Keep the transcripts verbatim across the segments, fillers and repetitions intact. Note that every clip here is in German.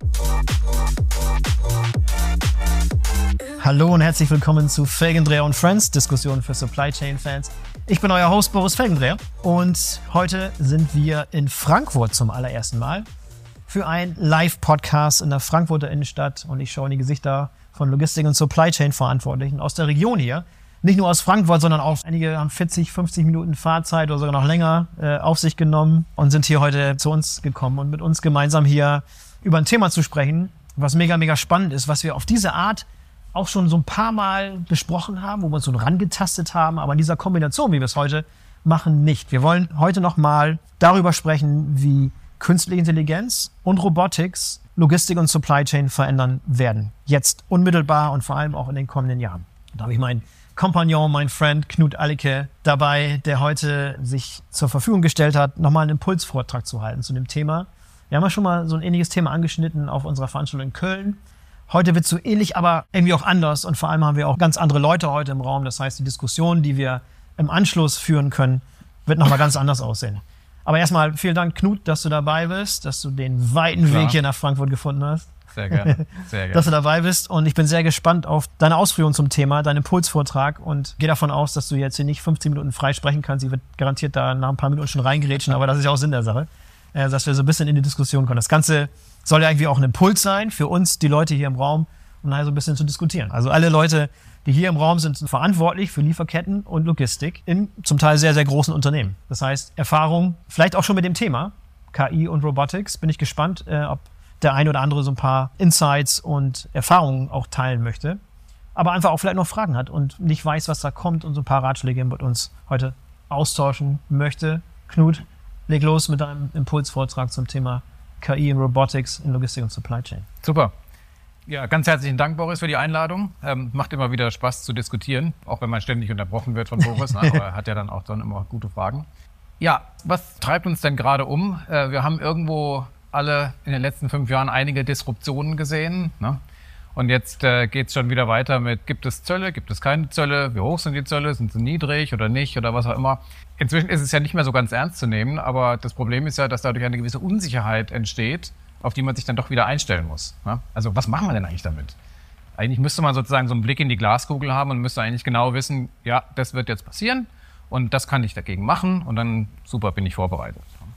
Hallo und herzlich willkommen zu Felgendreher und Friends, Diskussionen für Supply Chain Fans. Ich bin euer Host Boris Felgendreher und heute sind wir in Frankfurt zum allerersten Mal für einen Live-Podcast in der Frankfurter Innenstadt und ich schaue in die Gesichter von Logistik- und Supply Chain-Verantwortlichen aus der Region hier. Nicht nur aus Frankfurt, sondern auch einige haben vierzig, fünfzig Minuten Fahrzeit oder sogar noch länger äh, auf sich genommen und sind hier heute zu uns gekommen und mit uns gemeinsam hier über ein Thema zu sprechen, was mega, mega spannend ist, was wir auf diese Art auch schon so ein paar Mal besprochen haben, wo wir uns so rangetastet haben, aber in dieser Kombination, wie wir es heute machen, nicht. Wir wollen heute nochmal darüber sprechen, wie künstliche Intelligenz und Robotics Logistik und Supply Chain verändern werden. Jetzt unmittelbar und vor allem auch in den kommenden Jahren. Da habe ich meinen Kompagnon, mein Freund Knut Allicke dabei, der heute sich zur Verfügung gestellt hat, nochmal einen Impulsvortrag zu halten zu dem Thema. Wir haben ja schon mal so ein ähnliches Thema angeschnitten auf unserer Veranstaltung in Köln. Heute wird es so ähnlich, aber irgendwie auch anders. Und vor allem haben wir auch ganz andere Leute heute im Raum. Das heißt, die Diskussion, die wir im Anschluss führen können, wird nochmal ganz anders aussehen. Aber erstmal vielen Dank, Knut, dass du dabei bist, dass du den weiten Klar. Weg hier nach Frankfurt gefunden hast. Sehr gerne, sehr gerne. Dass du dabei bist. Und ich bin sehr gespannt auf deine Ausführungen zum Thema, deinen Impulsvortrag. Und gehe davon aus, dass du jetzt hier nicht fünfzehn Minuten frei sprechen kannst. Ich werde garantiert da nach ein paar Minuten schon reingerätschen, aber das ist ja auch Sinn der Sache, dass wir so ein bisschen in die Diskussion kommen. Das Ganze soll ja irgendwie auch ein Impuls sein für uns, die Leute hier im Raum, um nachher so ein bisschen zu diskutieren. Also alle Leute, die hier im Raum sind, sind verantwortlich für Lieferketten und Logistik in zum Teil sehr, sehr großen Unternehmen. Das heißt, Erfahrung, vielleicht auch schon mit dem Thema K I und Robotics. Bin ich gespannt, äh, ob der eine oder andere so ein paar Insights und Erfahrungen auch teilen möchte. Aber einfach auch vielleicht noch Fragen hat und nicht weiß, was da kommt und so ein paar Ratschläge mit uns heute austauschen möchte. Knut, leg los mit deinem Impulsvortrag zum Thema K I und Robotics in Logistik und Supply Chain. Super. Ja, ganz herzlichen Dank, Boris, für die Einladung. Ähm, macht immer wieder Spaß zu diskutieren, auch wenn man ständig unterbrochen wird von Boris, ne? Aber er hat ja dann auch dann immer gute Fragen. Ja, was treibt uns denn gerade um? Äh, wir haben irgendwo alle in den letzten fünf Jahren einige Disruptionen gesehen, ne? Und jetzt äh, geht es schon wieder weiter mit, gibt es Zölle, gibt es keine Zölle, wie hoch sind die Zölle, sind sie niedrig oder nicht oder was auch immer. Inzwischen ist es ja nicht mehr so ganz ernst zu nehmen, aber das Problem ist ja, dass dadurch eine gewisse Unsicherheit entsteht, auf die man sich dann doch wieder einstellen muss. Ne? Also was machen wir denn eigentlich damit? Eigentlich müsste man sozusagen so einen Blick in die Glaskugel haben und müsste eigentlich genau wissen, ja, das wird jetzt passieren und das kann ich dagegen machen und dann, super, bin ich vorbereitet.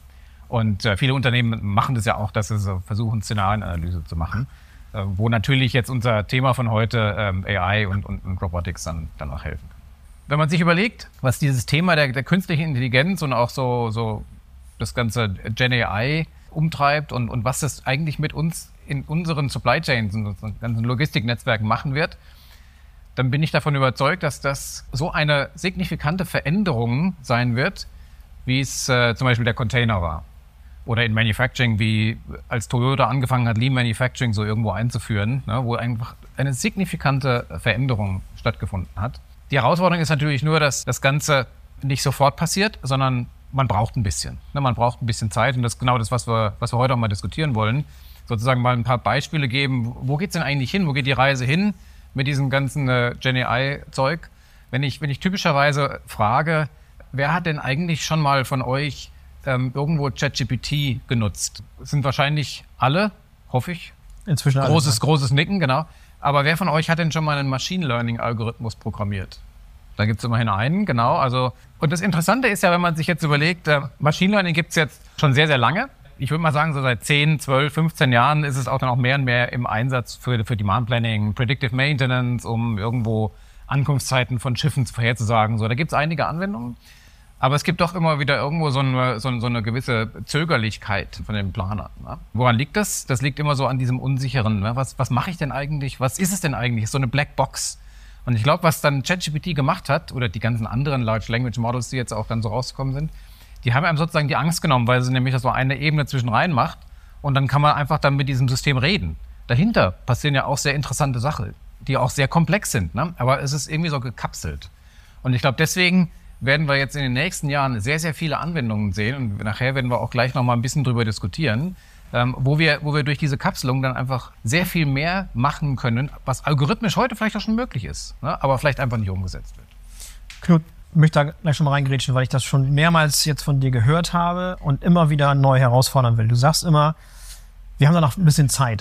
Und äh, viele Unternehmen machen das ja auch, dass sie so versuchen, Szenarienanalyse zu machen, äh, wo natürlich jetzt unser Thema von heute ähm, A I und, und, und Robotics dann, dann auch helfen kann. Wenn man sich überlegt, was dieses Thema der, der künstlichen Intelligenz und auch so, so das ganze Gen A I umtreibt und, und was das eigentlich mit uns in unseren Supply Chains und unseren ganzen Logistiknetzwerken machen wird, dann bin ich davon überzeugt, dass das so eine signifikante Veränderung sein wird, wie es äh, zum Beispiel der Container war. Oder in Manufacturing, wie als Toyota angefangen hat, Lean Manufacturing so irgendwo einzuführen, ne, wo einfach eine signifikante Veränderung stattgefunden hat. Die Herausforderung ist natürlich nur, dass das Ganze nicht sofort passiert, sondern man braucht ein bisschen. Ne, man braucht ein bisschen Zeit und das ist genau das, was wir, was wir heute auch mal diskutieren wollen. Sozusagen mal ein paar Beispiele geben, wo geht's denn eigentlich hin, wo geht die Reise hin mit diesem ganzen äh, Gen A I-Zeug. Wenn ich, wenn ich typischerweise frage, wer hat denn eigentlich schon mal von euch ähm, irgendwo ChatGPT genutzt? Das sind wahrscheinlich alle, hoffe ich. Inzwischen alle. Großes, großes Nicken, genau. Aber wer von euch hat denn schon mal einen Machine Learning-Algorithmus programmiert? Da gibt es immerhin einen, genau. Also, und das Interessante ist ja, wenn man sich jetzt überlegt, äh, Machine Learning gibt es jetzt schon sehr, sehr lange. Ich würde mal sagen, so seit zehn, zwölf, fünfzehn Jahren ist es auch dann auch mehr und mehr im Einsatz für, für Demand Planning, Predictive Maintenance, um irgendwo Ankunftszeiten von Schiffen vorherzusagen. So, da gibt es einige Anwendungen. Aber es gibt doch immer wieder irgendwo so eine, so, so eine gewisse Zögerlichkeit von den Planern. Ne? Woran liegt das? Das liegt immer so an diesem Unsicheren. Ne? Was, was mache ich denn eigentlich? Was ist es denn eigentlich? So eine Blackbox. Und ich glaube, was dann ChatGPT gemacht hat, oder die ganzen anderen Large Language Models, die jetzt auch dann so rausgekommen sind, die haben einem sozusagen die Angst genommen, weil sie nämlich so eine Ebene zwischen rein macht und dann kann man einfach dann mit diesem System reden. Dahinter passieren ja auch sehr interessante Sachen, die auch sehr komplex sind, ne? Aber es ist irgendwie so gekapselt. Und ich glaube, deswegen werden wir jetzt in den nächsten Jahren sehr, sehr viele Anwendungen sehen und nachher werden wir auch gleich noch mal ein bisschen drüber diskutieren, ähm, wo wir, wo wir durch diese Kapselung dann einfach sehr viel mehr machen können, was algorithmisch heute vielleicht auch schon möglich ist, ne? Aber vielleicht einfach nicht umgesetzt wird. Knut, ich möchte da gleich schon mal reingrätschen, weil ich das schon mehrmals jetzt von dir gehört habe und immer wieder neu herausfordern will. Du sagst immer, wir haben da noch ein bisschen Zeit.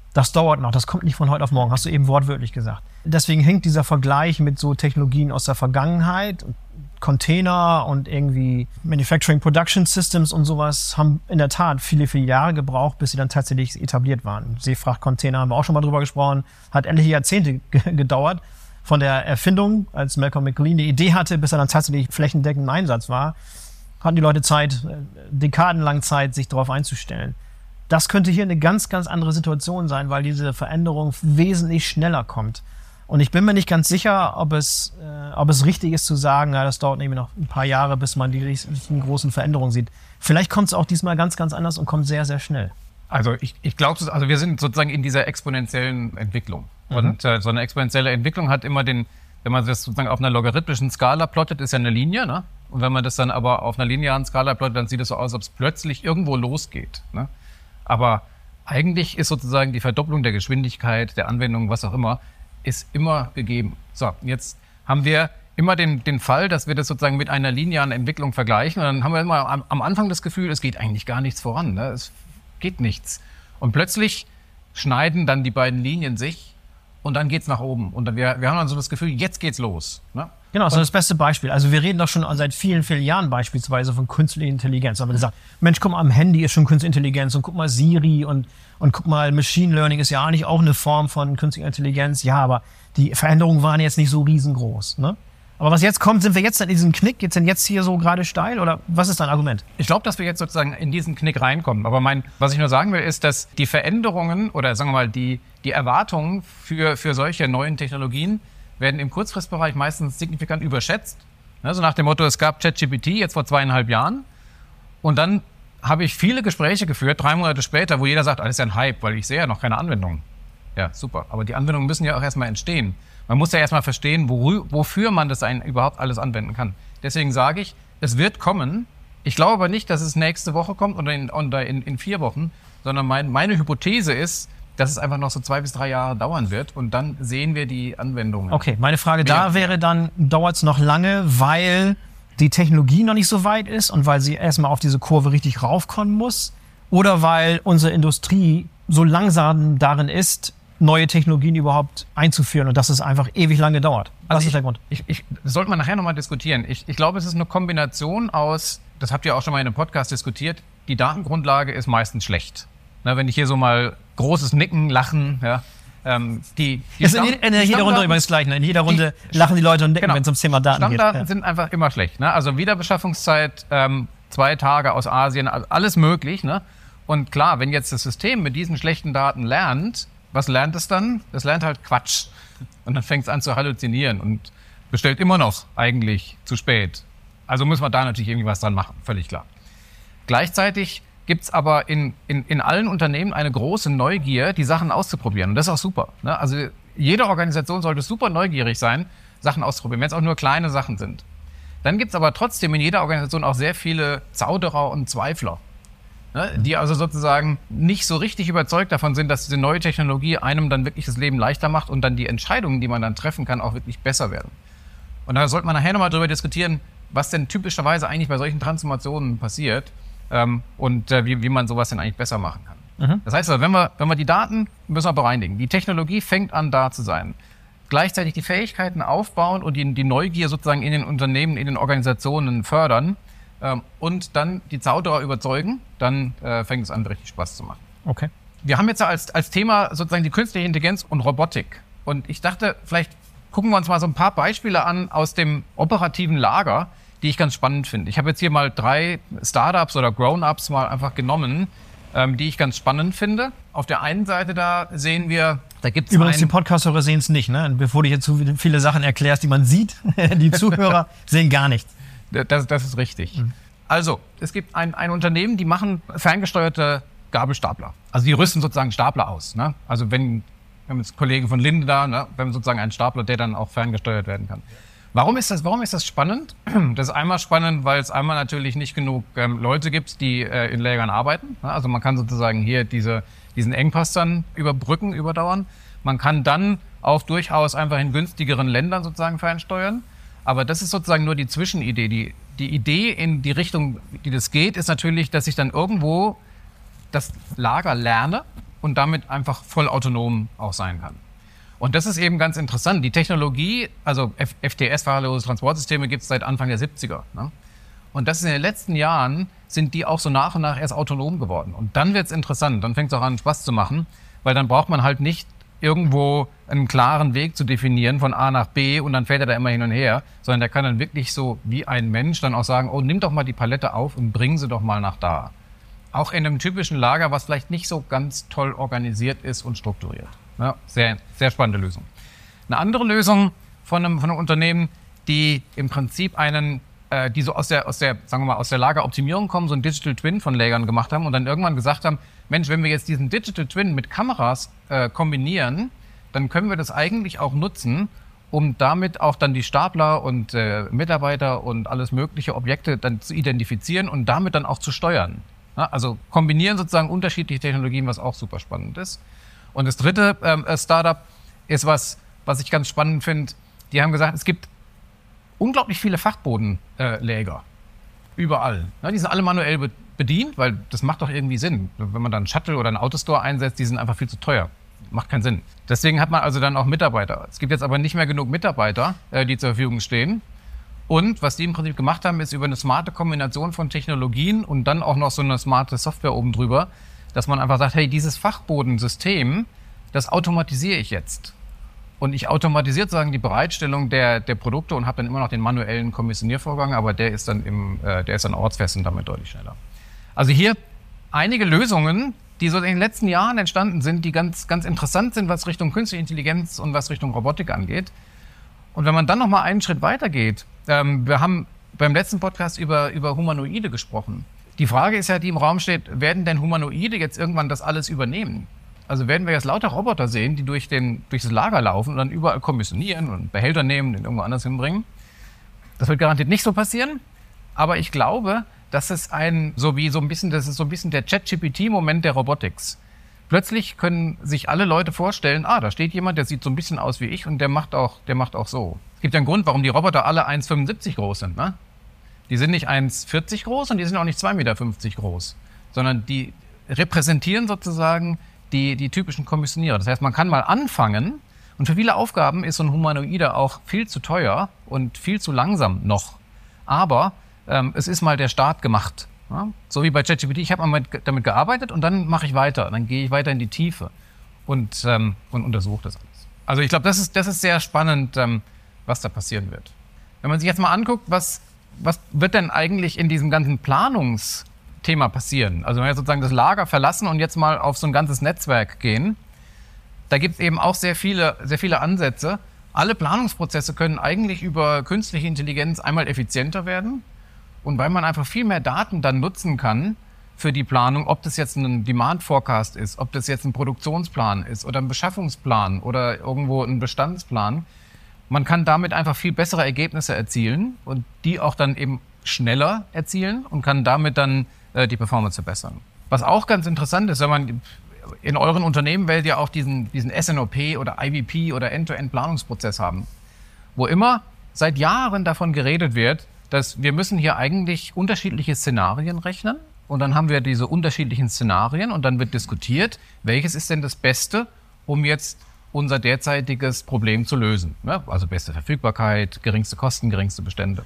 Das dauert noch, das kommt nicht von heute auf morgen, hast du eben wortwörtlich gesagt. Deswegen hängt dieser Vergleich mit so Technologien aus der Vergangenheit, Container und irgendwie Manufacturing Production Systems und sowas, haben in der Tat viele, viele Jahre gebraucht, bis sie dann tatsächlich etabliert waren. Seefrachtcontainer haben wir auch schon mal drüber gesprochen, hat etliche Jahrzehnte gedauert. Von der Erfindung, als Malcolm McLean die Idee hatte, bis er dann tatsächlich flächendeckend im Einsatz war, hatten die Leute Zeit, dekadenlang Zeit, sich darauf einzustellen. Das könnte hier eine ganz, ganz andere Situation sein, weil diese Veränderung wesentlich schneller kommt. Und ich bin mir nicht ganz sicher, ob es, äh, ob es richtig ist zu sagen, ja, das dauert nämlich noch ein paar Jahre, bis man die richtigen großen Veränderungen sieht. Vielleicht kommt es auch diesmal ganz, ganz anders und kommt sehr, sehr schnell. Also ich, ich glaube, also wir sind sozusagen in dieser exponentiellen Entwicklung. Mhm. Und äh, so eine exponentielle Entwicklung hat immer den, wenn man das sozusagen auf einer logarithmischen Skala plottet, ist ja eine Linie, ne? Und wenn man das dann aber auf einer linearen Skala plottet, dann sieht es so aus, als ob es plötzlich irgendwo losgeht, ne? Aber eigentlich ist sozusagen die Verdopplung der Geschwindigkeit, der Anwendung, was auch immer, ist immer gegeben. So, jetzt haben wir immer den, den Fall, dass wir das sozusagen mit einer linearen Entwicklung vergleichen. Und dann haben wir immer am, am Anfang das Gefühl, es geht eigentlich gar nichts voran, ne? Es geht nichts. Und plötzlich schneiden dann die beiden Linien sich und dann geht's nach oben. Und dann wir, wir haben dann so das Gefühl, jetzt geht's los, ne? Genau, das ist das beste Beispiel. Also wir reden doch schon seit vielen, vielen Jahren beispielsweise von künstlicher Intelligenz. Da haben wir gesagt, Mensch, guck mal, am Handy ist schon künstliche Intelligenz und guck mal Siri und, und guck mal, Machine Learning ist ja eigentlich auch eine Form von künstlicher Intelligenz. Ja, aber die Veränderungen waren jetzt nicht so riesengroß, ne? Aber was jetzt kommt, sind wir jetzt in diesem Knick? Jetzt sind jetzt hier so gerade steil? Oder was ist dein Argument? Ich glaube, dass wir jetzt sozusagen in diesen Knick reinkommen. Aber mein, was ich nur sagen will, ist, dass die Veränderungen oder sagen wir mal die, die Erwartungen für, für solche neuen Technologien werden im Kurzfristbereich meistens signifikant überschätzt. Also nach dem Motto, es gab ChatGPT jetzt vor zweieinhalb Jahren und dann habe ich viele Gespräche geführt, drei Monate später, wo jeder sagt, ah, das ist ja ein Hype, weil ich sehe ja noch keine Anwendung. Ja, super. Aber die Anwendungen müssen ja auch erstmal entstehen. Man muss ja erstmal verstehen, wo, wofür man das ein, überhaupt alles anwenden kann. Deswegen sage ich, es wird kommen. Ich glaube aber nicht, dass es nächste Woche kommt oder in, oder in, in vier Wochen, sondern mein, meine Hypothese ist, dass es einfach noch so zwei bis drei Jahre dauern wird und dann sehen wir die Anwendungen. Okay, meine Frage da wäre dann, dauert es noch lange, weil die Technologie noch nicht so weit ist und weil sie erstmal auf diese Kurve richtig raufkommen muss oder weil unsere Industrie so langsam darin ist, neue Technologien überhaupt einzuführen und dass es einfach ewig lange dauert. Was also ist ich, der Grund? Ich, ich, das sollte man nachher nochmal diskutieren. Ich, ich glaube, es ist eine Kombination aus, das habt ihr auch schon mal in einem Podcast diskutiert, die Datengrundlage ist meistens schlecht. Na, wenn ich hier so mal großes Nicken, Lachen, ja, ähm, die, die ist Stamm, in, in, in jeder Runde übrigens gleich. Ne? In jeder Runde die, lachen die Leute und nicken, genau, wenn es ums Thema Daten Stammdaten geht. Stammdaten sind einfach immer schlecht. Ne? Also Wiederbeschaffungszeit, ähm, zwei Tage aus Asien, alles möglich. Ne? Und klar, wenn jetzt das System mit diesen schlechten Daten lernt, was lernt es dann? Es lernt halt Quatsch. Und dann fängt es an zu halluzinieren und bestellt immer noch eigentlich zu spät. Also muss man da natürlich irgendwie was dran machen, völlig klar. Gleichzeitig gibt es aber in, in, in allen Unternehmen eine große Neugier, die Sachen auszuprobieren. Und das ist auch super. Ne? Also jede Organisation sollte super neugierig sein, Sachen auszuprobieren, wenn es auch nur kleine Sachen sind. Dann gibt es aber trotzdem in jeder Organisation auch sehr viele Zauderer und Zweifler, ne? Die also sozusagen nicht so richtig überzeugt davon sind, dass diese neue Technologie einem dann wirklich das Leben leichter macht und dann die Entscheidungen, die man dann treffen kann, auch wirklich besser werden. Und da sollte man nachher nochmal darüber diskutieren, was denn typischerweise eigentlich bei solchen Transformationen passiert. Ähm, und äh, wie, wie man sowas denn eigentlich besser machen kann. Mhm. Das heißt also, wenn wir, wenn wir die Daten müssen wir bereinigen. Die Technologie fängt an, da zu sein. Gleichzeitig die Fähigkeiten aufbauen und die, die Neugier sozusagen in den Unternehmen, in den Organisationen fördern ähm, und dann die Zauderer überzeugen, dann äh, fängt es an, richtig Spaß zu machen. Okay. Wir haben jetzt als, als Thema sozusagen die künstliche Intelligenz und Robotik. Und ich dachte, vielleicht gucken wir uns mal so ein paar Beispiele an aus dem operativen Lager, die ich ganz spannend finde. Ich habe jetzt hier mal drei Startups oder Grown-ups mal einfach genommen, ähm, die ich ganz spannend finde. Auf der einen Seite da sehen wir, da gibt es übrigens, die Podcast-Hörer sehen es nicht, ne? Bevor du jetzt zu viele Sachen erklärst, die man sieht, die Zuhörer sehen gar nichts. Das, das ist richtig. Mhm. Also, es gibt ein, ein Unternehmen, die machen ferngesteuerte Gabelstapler. Also die rüsten sozusagen Stapler aus. Ne? Also wenn, wir haben jetzt Kollegen von Linde da, ne? Wir haben sozusagen einen Stapler, der dann auch ferngesteuert werden kann. Warum ist das, warum ist das spannend? Das ist einmal spannend, weil es einmal natürlich nicht genug ähm, Leute gibt, die äh, in Lägern arbeiten. Also man kann sozusagen hier diese, diesen Engpass dann überbrücken, überdauern. Man kann dann auch durchaus einfach in günstigeren Ländern sozusagen fernsteuern. Aber das ist sozusagen nur die Zwischenidee. Die, die Idee in die Richtung, die das geht, ist natürlich, dass ich dann irgendwo das Lager lerne und damit einfach voll autonom auch sein kann. Und das ist eben ganz interessant. Die Technologie, also F T S, fahrerlose Transportsysteme, gibt es seit Anfang der siebziger. Ne? Und das ist in den letzten Jahren, sind die auch so nach und nach erst autonom geworden. Und dann wird es interessant, dann fängt es auch an, Spaß zu machen, weil dann braucht man halt nicht irgendwo einen klaren Weg zu definieren von A nach B und dann fährt er da immer hin und her, sondern der kann dann wirklich so wie ein Mensch dann auch sagen, oh, nimm doch mal die Palette auf und bring sie doch mal nach da. Auch in einem typischen Lager, was vielleicht nicht so ganz toll organisiert ist und strukturiert. Ja, sehr, sehr spannende Lösung. Eine andere Lösung von einem, von einem Unternehmen, die im Prinzip einen, äh, die so aus der, aus der, sagen wir mal, aus der Lageroptimierung kommen, so ein Digital Twin von Lagern gemacht haben und dann irgendwann gesagt haben, Mensch, wenn wir jetzt diesen Digital Twin mit Kameras äh, kombinieren, dann können wir das eigentlich auch nutzen, um damit auch dann die Stapler und äh, Mitarbeiter und alles mögliche Objekte dann zu identifizieren und damit dann auch zu steuern. Ja, also kombinieren sozusagen unterschiedliche Technologien, was auch super spannend ist. Und das dritte ähm, Startup ist was, was ich ganz spannend finde. Die haben gesagt, es gibt unglaublich viele Fachbodenläger. Äh, überall. Ja, die sind alle manuell be bedient, weil das macht doch irgendwie Sinn. Wenn man dann einen Shuttle oder einen Autostore einsetzt, die sind einfach viel zu teuer. Macht keinen Sinn. Deswegen hat man also dann auch Mitarbeiter. Es gibt jetzt aber nicht mehr genug Mitarbeiter, äh, die zur Verfügung stehen. Und was die im Prinzip gemacht haben, ist über eine smarte Kombination von Technologien und dann auch noch so eine smarte Software oben drüber, dass man einfach sagt, hey, dieses Fachbodensystem, das automatisiere ich jetzt. Und ich automatisiere sozusagen die Bereitstellung der, der Produkte und habe dann immer noch den manuellen Kommissioniervorgang, aber der ist dann im, äh, der ist dann ortsfest und damit deutlich schneller. Also hier einige Lösungen, die so in den letzten Jahren entstanden sind, die ganz, ganz interessant sind, was Richtung Künstliche Intelligenz und was Richtung Robotik angeht. Und wenn man dann noch mal einen Schritt weiter geht, ähm, wir haben beim letzten Podcast über, über Humanoide gesprochen. Die Frage ist ja, die im Raum steht, werden denn Humanoide jetzt irgendwann das alles übernehmen? Also werden wir jetzt lauter Roboter sehen, die durch, den, durch das Lager laufen und dann überall kommissionieren und Behälter nehmen, den irgendwo anders hinbringen? Das wird garantiert nicht so passieren, aber ich glaube, dass es ein, so wie so ein bisschen, das ist so ein bisschen der Chat-G P T-Moment der Robotics. Plötzlich können sich alle Leute vorstellen, ah, da steht jemand, der sieht so ein bisschen aus wie ich und der macht auch, der macht auch so. Es gibt ja einen Grund, warum die Roboter alle eins Komma fünfundsiebzig groß sind, ne? Die sind nicht eins Komma vierzig groß und die sind auch nicht zwei Komma fünfzig Meter groß, sondern die repräsentieren sozusagen die, die typischen Kommissionierer. Das heißt, man kann mal anfangen und für viele Aufgaben ist so ein Humanoide auch viel zu teuer und viel zu langsam noch. Aber ähm, es ist mal der Start gemacht. Ja? So wie bei ChatGPT, ich habe mal mit, damit gearbeitet und dann mache ich weiter. Dann gehe ich weiter in die Tiefe und, ähm, und untersuche das alles. Also ich glaube, das ist, das ist sehr spannend, ähm, was da passieren wird. Wenn man sich jetzt mal anguckt, was, was wird denn eigentlich in diesem ganzen Planungsthema passieren? Also wenn wir sozusagen das Lager verlassen und jetzt mal auf so ein ganzes Netzwerk gehen, da gibt es eben auch sehr viele, sehr viele Ansätze. Alle Planungsprozesse können eigentlich über künstliche Intelligenz einmal effizienter werden. Und weil man einfach viel mehr Daten dann nutzen kann für die Planung, ob das jetzt ein Demand-Forecast ist, ob das jetzt ein Produktionsplan ist oder ein Beschaffungsplan oder irgendwo ein Bestandsplan, man kann damit einfach viel bessere Ergebnisse erzielen und die auch dann eben schneller erzielen und kann damit dann äh, die Performance verbessern. Was auch ganz interessant ist, wenn man in euren Unternehmen werdet ihr auch diesen, diesen S N O P oder I V P oder End-to-End-Planungsprozess haben, wo immer seit Jahren davon geredet wird, dass wir müssen hier eigentlich unterschiedliche Szenarien rechnen und dann haben wir diese unterschiedlichen Szenarien und dann wird diskutiert, welches ist denn das Beste, um jetzt unser derzeitiges Problem zu lösen. Ja, also beste Verfügbarkeit, geringste Kosten, geringste Bestände.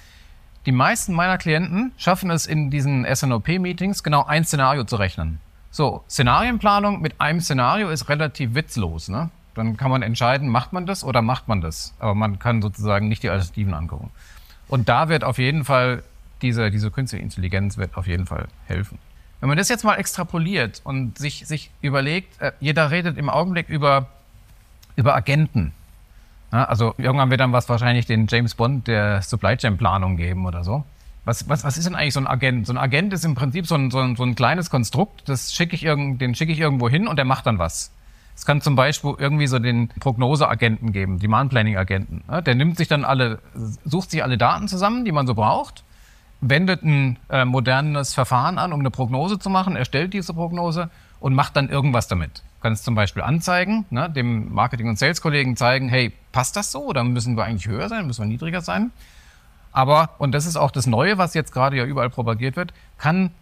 Die meisten meiner Klienten schaffen es in diesen S N O P-Meetings genau ein Szenario zu rechnen. So, Szenarienplanung mit einem Szenario ist relativ witzlos, ne? Dann kann man entscheiden, macht man das oder macht man das. Aber man kann sozusagen nicht die Alternativen angucken. Und da wird auf jeden Fall, diese, diese künstliche Intelligenz wird auf jeden Fall helfen. Wenn man das jetzt mal extrapoliert und sich, sich überlegt, äh, jeder redet im Augenblick über, über Agenten. Ja, also irgendwann wird dann was wahrscheinlich den James Bond der Supply Chain Planung geben oder so. Was, was, was ist denn eigentlich so ein Agent? So ein Agent ist im Prinzip so ein, so ein, so ein kleines Konstrukt, das schicke ich irgend, den schicke ich irgendwo hin und der macht dann was. Es kann zum Beispiel irgendwie so den Prognoseagenten geben, Demand-Planning-Agenten. Ja, der nimmt sich dann alle, sucht sich alle Daten zusammen, die man so braucht, wendet ein äh, modernes Verfahren an, um eine Prognose zu machen, erstellt diese Prognose und macht dann irgendwas damit. Du kannst zum Beispiel anzeigen, ne, dem Marketing- und Sales-Kollegen zeigen, hey, passt das so oder müssen wir eigentlich höher sein, müssen wir niedriger sein? Aber, und das ist auch das Neue, was jetzt gerade ja überall propagiert wird, kann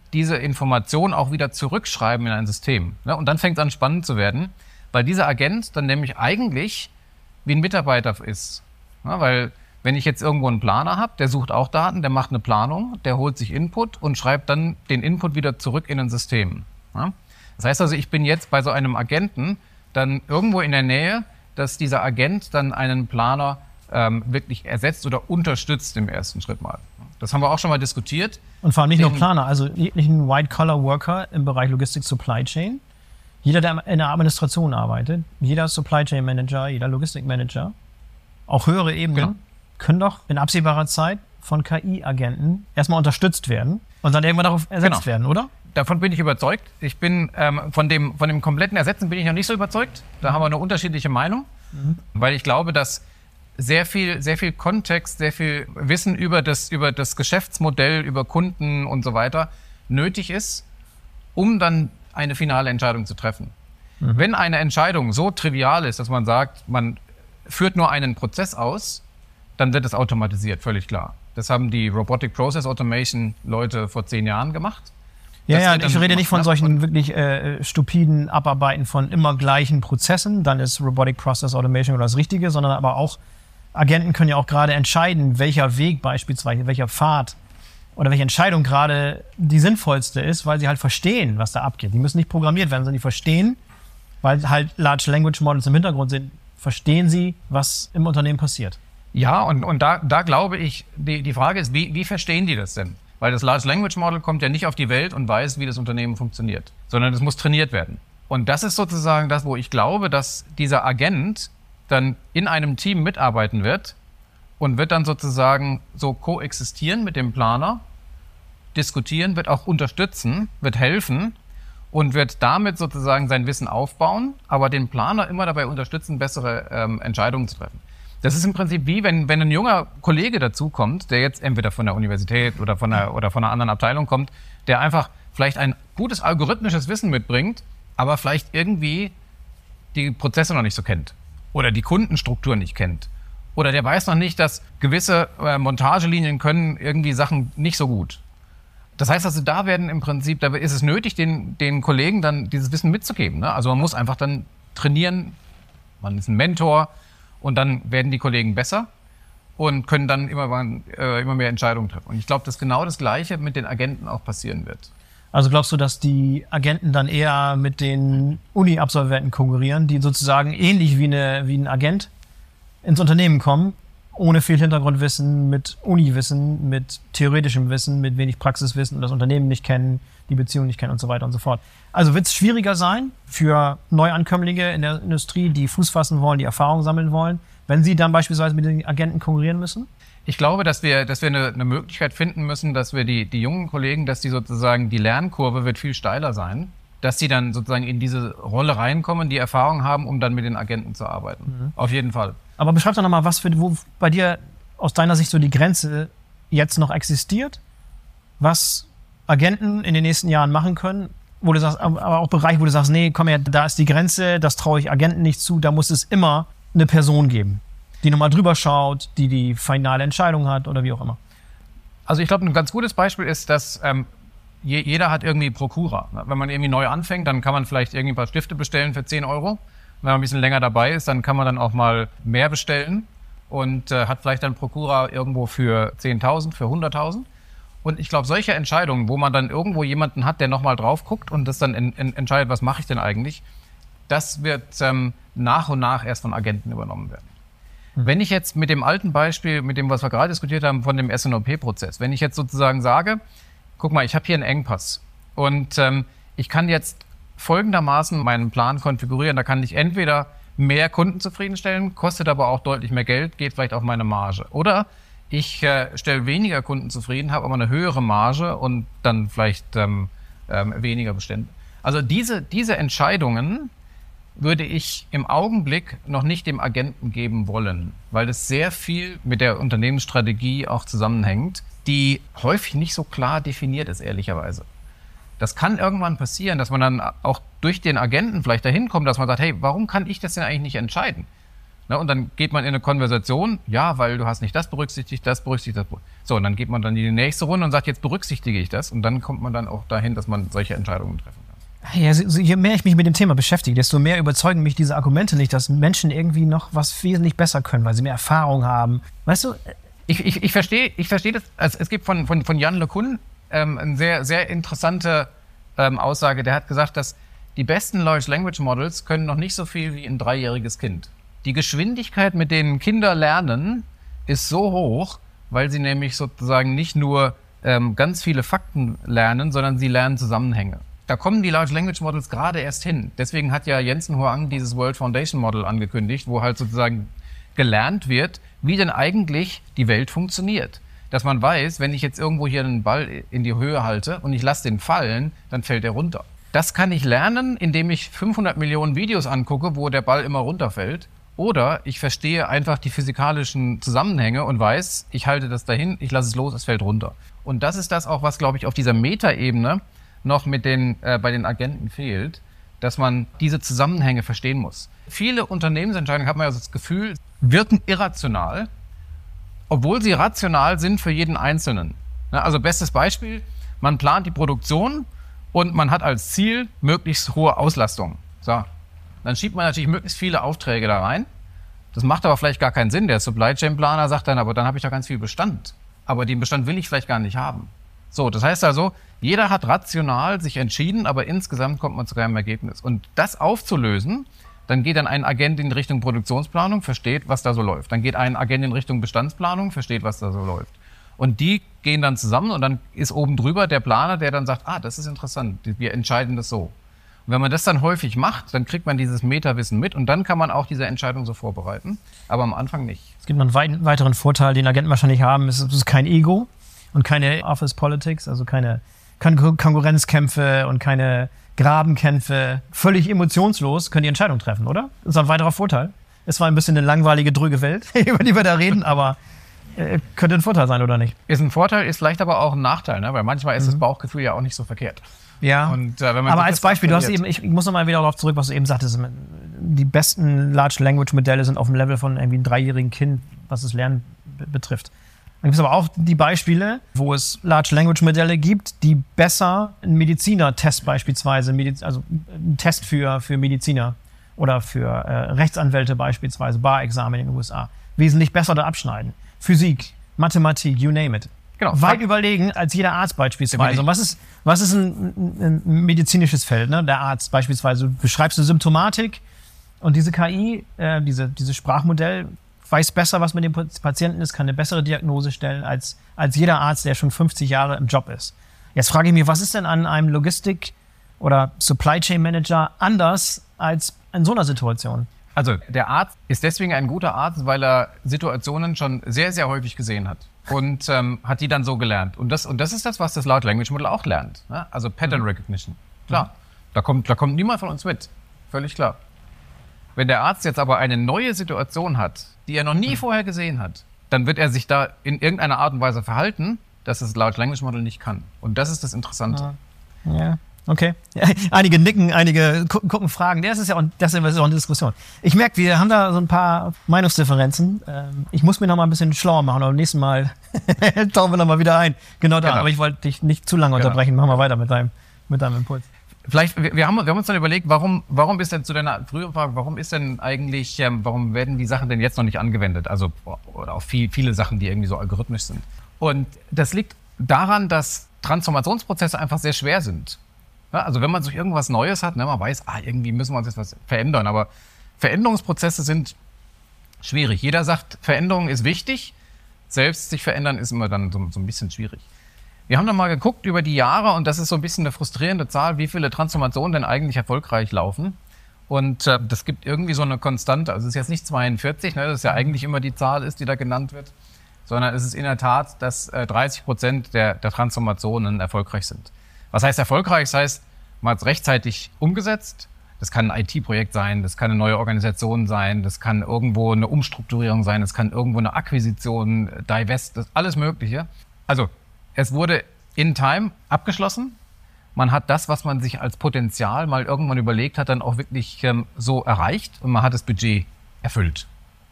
diese Information auch wieder zurückschreiben in ein System. Ne? Und dann fängt es an spannend zu werden, weil dieser Agent dann nämlich eigentlich wie ein Mitarbeiter ist. Ja, weil wenn ich jetzt irgendwo einen Planer habe, der sucht auch Daten, der macht eine Planung, der holt sich Input und schreibt dann den Input wieder zurück in ein System. Ja? Das heißt also, ich bin jetzt bei so einem Agenten dann irgendwo in der Nähe, dass dieser Agent dann einen Planer ähm, wirklich ersetzt oder unterstützt im ersten Schritt mal. Das haben wir auch schon mal diskutiert. Und vor allem nicht nur Planer, also jeglichen White-Collar-Worker im Bereich Logistik Supply Chain. Jeder, der in der Administration arbeitet, jeder Supply Chain Manager, jeder Logistikmanager, auch höhere Ebenen, genau, können doch in absehbarer Zeit von K I-Agenten erstmal unterstützt werden und dann irgendwann darauf ersetzt genau. werden, oder? Davon bin ich überzeugt. Ich bin ähm, von dem von dem kompletten Ersetzen bin ich noch nicht so überzeugt. Da mhm. haben wir eine unterschiedliche Meinung, mhm. weil ich glaube, dass sehr viel sehr viel Kontext, sehr viel Wissen über das über das Geschäftsmodell, über Kunden und so weiter nötig ist, um dann eine finale Entscheidung zu treffen. Mhm. Wenn eine Entscheidung so trivial ist, dass man sagt, man führt nur einen Prozess aus, dann wird es automatisiert, völlig klar. Das haben die Robotic Process Automation Leute vor zehn Jahren gemacht. Ja, ja, ich rede nicht von solchen wirklich äh, stupiden Abarbeiten von immer gleichen Prozessen, dann ist Robotic Process Automation oder das Richtige, sondern aber auch Agenten können ja auch gerade entscheiden, welcher Weg beispielsweise, welcher Pfad oder welche Entscheidung gerade die sinnvollste ist, weil sie halt verstehen, was da abgeht. Die müssen nicht programmiert werden, sondern die verstehen, weil halt Large Language Models im Hintergrund sind, verstehen sie, was im Unternehmen passiert. Ja, und, und da, da glaube ich, die, die Frage ist, wie, wie verstehen die das denn? Weil das Large Language Model kommt ja nicht auf die Welt und weiß, wie das Unternehmen funktioniert, sondern es muss trainiert werden. Und das ist sozusagen das, wo ich glaube, dass dieser Agent dann in einem Team mitarbeiten wird und wird dann sozusagen so koexistieren mit dem Planer, diskutieren, wird auch unterstützen, wird helfen und wird damit sozusagen sein Wissen aufbauen, aber den Planer immer dabei unterstützen, bessere ähm, Entscheidungen zu treffen. Das ist im Prinzip wie, wenn, wenn ein junger Kollege dazukommt, der jetzt entweder von der Universität oder von einer, oder von einer anderen Abteilung kommt, der einfach vielleicht ein gutes algorithmisches Wissen mitbringt, aber vielleicht irgendwie die Prozesse noch nicht so kennt oder die Kundenstruktur nicht kennt. Oder der weiß noch nicht, dass gewisse äh, Montagelinien können irgendwie Sachen nicht so gut. Das heißt also, da werden im Prinzip, da ist es nötig, den, den Kollegen dann dieses Wissen mitzugeben. Ne? Also man muss einfach dann trainieren, man ist ein Mentor, und dann werden die Kollegen besser und können dann immer, äh, immer mehr Entscheidungen treffen. Und ich glaube, dass genau das Gleiche mit den Agenten auch passieren wird. Also glaubst du, dass die Agenten dann eher mit den Uni-Absolventen konkurrieren, die sozusagen ähnlich wie, eine, wie ein Agent ins Unternehmen kommen, ohne viel Hintergrundwissen, mit Uni-Wissen, mit theoretischem Wissen, mit wenig Praxiswissen und das Unternehmen nicht kennen, die Beziehung nicht kennen und so weiter und so fort. Also wird es schwieriger sein für Neuankömmlinge in der Industrie, die Fuß fassen wollen, die Erfahrung sammeln wollen, wenn sie dann beispielsweise mit den Agenten konkurrieren müssen? Ich glaube, dass wir, dass wir eine, eine Möglichkeit finden müssen, dass wir die, die jungen Kollegen, dass die sozusagen, die Lernkurve wird viel steiler sein, dass sie dann sozusagen in diese Rolle reinkommen, die Erfahrung haben, um dann mit den Agenten zu arbeiten. Mhm. Auf jeden Fall. Aber beschreib doch nochmal, was für, wo bei dir aus deiner Sicht so die Grenze jetzt noch existiert, was Agenten in den nächsten Jahren machen können, wo du sagst, aber auch Bereich, wo du sagst, nee, komm her, da ist die Grenze, das traue ich Agenten nicht zu, da muss es immer eine Person geben, die nochmal drüber schaut, die die finale Entscheidung hat oder wie auch immer. Also ich glaube, ein ganz gutes Beispiel ist, dass ähm, je, jeder hat irgendwie Prokura. Wenn man irgendwie neu anfängt, dann kann man vielleicht irgendwie ein paar Stifte bestellen für zehn Euro. Wenn man ein bisschen länger dabei ist, dann kann man dann auch mal mehr bestellen und äh, hat vielleicht dann Prokura irgendwo für zehntausend, für hunderttausend. Und ich glaube, solche Entscheidungen, wo man dann irgendwo jemanden hat, der nochmal drauf guckt und das dann in, in, entscheidet, was mache ich denn eigentlich, das wird ähm, nach und nach erst von Agenten übernommen werden. Mhm. Wenn ich jetzt mit dem alten Beispiel, mit dem, was wir gerade diskutiert haben, von dem S N O P-Prozess, wenn ich jetzt sozusagen sage, guck mal, ich habe hier einen Engpass und ähm, ich kann jetzt folgendermaßen meinen Plan konfigurieren, da kann ich entweder mehr Kunden zufriedenstellen, kostet aber auch deutlich mehr Geld, geht vielleicht auf meine Marge. Oder ich äh, stelle weniger Kunden zufrieden, habe aber eine höhere Marge und dann vielleicht ähm, ähm, weniger Bestände. Also diese, diese Entscheidungen würde ich im Augenblick noch nicht dem Agenten geben wollen, weil das sehr viel mit der Unternehmensstrategie auch zusammenhängt, die häufig nicht so klar definiert ist, ehrlicherweise. Das kann irgendwann passieren, dass man dann auch durch den Agenten vielleicht dahin kommt, dass man sagt, hey, warum kann ich das denn eigentlich nicht entscheiden? Ne, und dann geht man in eine Konversation, ja, weil du hast nicht das berücksichtigt, das berücksichtigt, das berücksichtigt. So, und dann geht man dann in die nächste Runde und sagt, jetzt berücksichtige ich das. Und dann kommt man dann auch dahin, dass man solche Entscheidungen treffen kann. Ja, so, je mehr ich mich mit dem Thema beschäftige, desto mehr überzeugen mich diese Argumente nicht, dass Menschen irgendwie noch was wesentlich besser können, weil sie mehr Erfahrung haben. Weißt du? Ich, ich, ich verstehe ich verstehe das. Also es gibt von, von, von Jan LeCun ähm, eine sehr, sehr interessante ähm, Aussage. Der hat gesagt, dass die besten Large Language Models können noch nicht so viel wie ein dreijähriges Kind. Die Geschwindigkeit, mit denen Kinder lernen, ist so hoch, weil sie nämlich sozusagen nicht nur ähm, ganz viele Fakten lernen, sondern sie lernen Zusammenhänge. Da kommen die Large Language Models gerade erst hin. Deswegen hat ja Jensen Huang dieses World Foundation Model angekündigt, wo halt sozusagen gelernt wird, wie denn eigentlich die Welt funktioniert. Dass man weiß, wenn ich jetzt irgendwo hier einen Ball in die Höhe halte und ich lasse den fallen, dann fällt er runter. Das kann ich lernen, indem ich fünfhundert Millionen Videos angucke, wo der Ball immer runterfällt. Oder ich verstehe einfach die physikalischen Zusammenhänge und weiß, ich halte das dahin, ich lasse es los, es fällt runter. Und das ist das auch, was, glaube ich, auf dieser Metaebene noch mit den, äh, bei den Agenten fehlt, dass man diese Zusammenhänge verstehen muss. Viele Unternehmensentscheidungen, hat man ja das Gefühl, wirken irrational, obwohl sie rational sind für jeden Einzelnen. Also bestes Beispiel, man plant die Produktion und man hat als Ziel möglichst hohe Auslastung. So. Dann schiebt man natürlich möglichst viele Aufträge da rein. Das macht aber vielleicht gar keinen Sinn. Der Supply Chain Planer sagt dann, aber dann habe ich doch ganz viel Bestand. Aber den Bestand will ich vielleicht gar nicht haben. So, das heißt also, jeder hat rational sich entschieden, aber insgesamt kommt man zu keinem Ergebnis. Und das aufzulösen, dann geht dann ein Agent in Richtung Produktionsplanung, versteht, was da so läuft. Dann geht ein Agent in Richtung Bestandsplanung, versteht, was da so läuft. Und die gehen dann zusammen und dann ist oben drüber der Planer, der dann sagt, ah, das ist interessant, wir entscheiden das so. Und wenn man das dann häufig macht, dann kriegt man dieses Metawissen mit und dann kann man auch diese Entscheidung so vorbereiten, aber am Anfang nicht. Es gibt noch einen wei- weiteren Vorteil, den Agenten wahrscheinlich haben, es ist kein Ego und keine Office Politics, also keine, keine Konkurrenzkämpfe und keine Grabenkämpfe. Völlig emotionslos können die Entscheidung treffen, oder? Das ist ein weiterer Vorteil. Es war ein bisschen eine langweilige, dröge Welt, über die wir da reden, aber äh, könnte ein Vorteil sein, oder nicht? Ist ein Vorteil, ist vielleicht aber auch ein Nachteil, ne? Weil manchmal ist mhm. das Bauchgefühl ja auch nicht so verkehrt. Ja, und, äh, wenn man aber als Beispiel, du hast eben, ich muss nochmal wieder darauf zurück, was du eben sagtest, die besten Large Language Modelle sind auf dem Level von irgendwie einem dreijährigen Kind, was das Lernen b- betrifft. Dann gibt es aber auch die Beispiele, wo es Large Language Modelle gibt, die besser einen Mediziner-Test beispielsweise, Mediz- also einen Test für, für Mediziner oder für äh, Rechtsanwälte beispielsweise, Bar-Examen in den U S A, wesentlich besser da abschneiden. Physik, Mathematik, you name it. Genau. Weit überlegen als jeder Arzt beispielsweise. Und was ist, was ist ein, ein medizinisches Feld? Ne? Der Arzt beispielsweise. Du beschreibst eine Symptomatik und diese K I, äh, diese, dieses Sprachmodell weiß besser, was mit dem Patienten ist, kann eine bessere Diagnose stellen als, als jeder Arzt, der schon fünfzig Jahre im Job ist. Jetzt frage ich mich, was ist denn an einem Logistik- oder Supply Chain Manager anders als in so einer Situation? Also der Arzt ist deswegen ein guter Arzt, weil er Situationen schon sehr, sehr häufig gesehen hat und ähm, hat die dann so gelernt. Und das, und das ist das, was das Large Language Model auch lernt. Ne? Also Pattern Recognition. Klar, mhm. da, kommt, da kommt niemand von uns mit. Völlig klar. Wenn der Arzt jetzt aber eine neue Situation hat, die er noch nie mhm. vorher gesehen hat, dann wird er sich da in irgendeiner Art und Weise verhalten, dass das Large Language Model nicht kann. Und das ist das Interessante. Ja. ja. Okay. Ja, einige nicken, einige gucken, gucken Fragen. Das ist ja auch, das ist auch eine Diskussion. Ich merke, wir haben da so ein paar Meinungsdifferenzen. Ich muss mir noch mal ein bisschen schlauer machen. Aber beim nächsten Mal tauchen wir noch mal wieder ein. Genau da. Genau. Aber ich wollte dich nicht zu lange genau. unterbrechen. Mach mal weiter mit deinem, mit deinem Impuls. Vielleicht, wir, wir, haben, wir haben uns dann überlegt, warum, warum ist denn zu deiner früheren Frage, warum ist denn eigentlich, ähm, warum werden die Sachen denn jetzt noch nicht angewendet? Also, oder auch viel, viele Sachen, die irgendwie so algorithmisch sind. Und das liegt daran, dass Transformationsprozesse einfach sehr schwer sind. Ja, also wenn man so irgendwas Neues hat, ne, man weiß, ah, irgendwie müssen wir uns jetzt was verändern, aber Veränderungsprozesse sind schwierig. Jeder sagt, Veränderung ist wichtig, selbst sich verändern ist immer dann so, so ein bisschen schwierig. Wir haben dann mal geguckt über die Jahre und das ist so ein bisschen eine frustrierende Zahl, wie viele Transformationen denn eigentlich erfolgreich laufen. Und äh, das gibt irgendwie so eine Konstante. Also es ist jetzt nicht zweiundvierzig, ne, das ist ja eigentlich immer die Zahl ist, die da genannt wird, sondern es ist in der Tat, dass äh, dreißig Prozent der, der Transformationen erfolgreich sind. Was heißt erfolgreich? Das heißt, man hat es rechtzeitig umgesetzt. Das kann ein I T-Projekt sein, das kann eine neue Organisation sein, das kann irgendwo eine Umstrukturierung sein, das kann irgendwo eine Akquisition, Divest, das alles Mögliche. Also es wurde in time abgeschlossen. Man hat das, was man sich als Potenzial mal irgendwann überlegt hat, dann auch wirklich ähm, so erreicht und man hat das Budget erfüllt.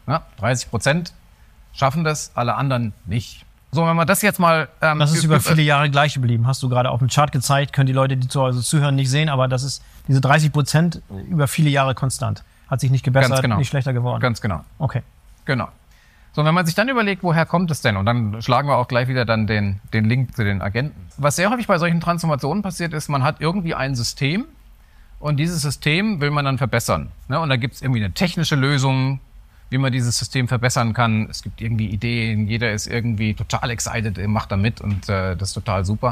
Ja, dreißig Prozent schaffen das, alle anderen nicht. So, wenn man das jetzt mal... Ähm, das ist über viele Jahre gleich geblieben. Hast du gerade auf dem Chart gezeigt, können die Leute, die zu Hause zuhören, nicht sehen, aber das ist diese dreißig Prozent über viele Jahre konstant. Hat sich nicht gebessert, genau. nicht schlechter geworden. Ganz genau. Okay. Genau. So, wenn man sich dann überlegt, woher kommt es denn? Und dann schlagen wir auch gleich wieder dann den, den Link zu den Agenten. Was sehr häufig bei solchen Transformationen passiert ist, man hat irgendwie ein System und dieses System will man dann verbessern. Ne? Und da gibt es irgendwie eine technische Lösung, wie man dieses System verbessern kann. Es gibt irgendwie Ideen, jeder ist irgendwie total excited, macht da mit und äh, das ist total super.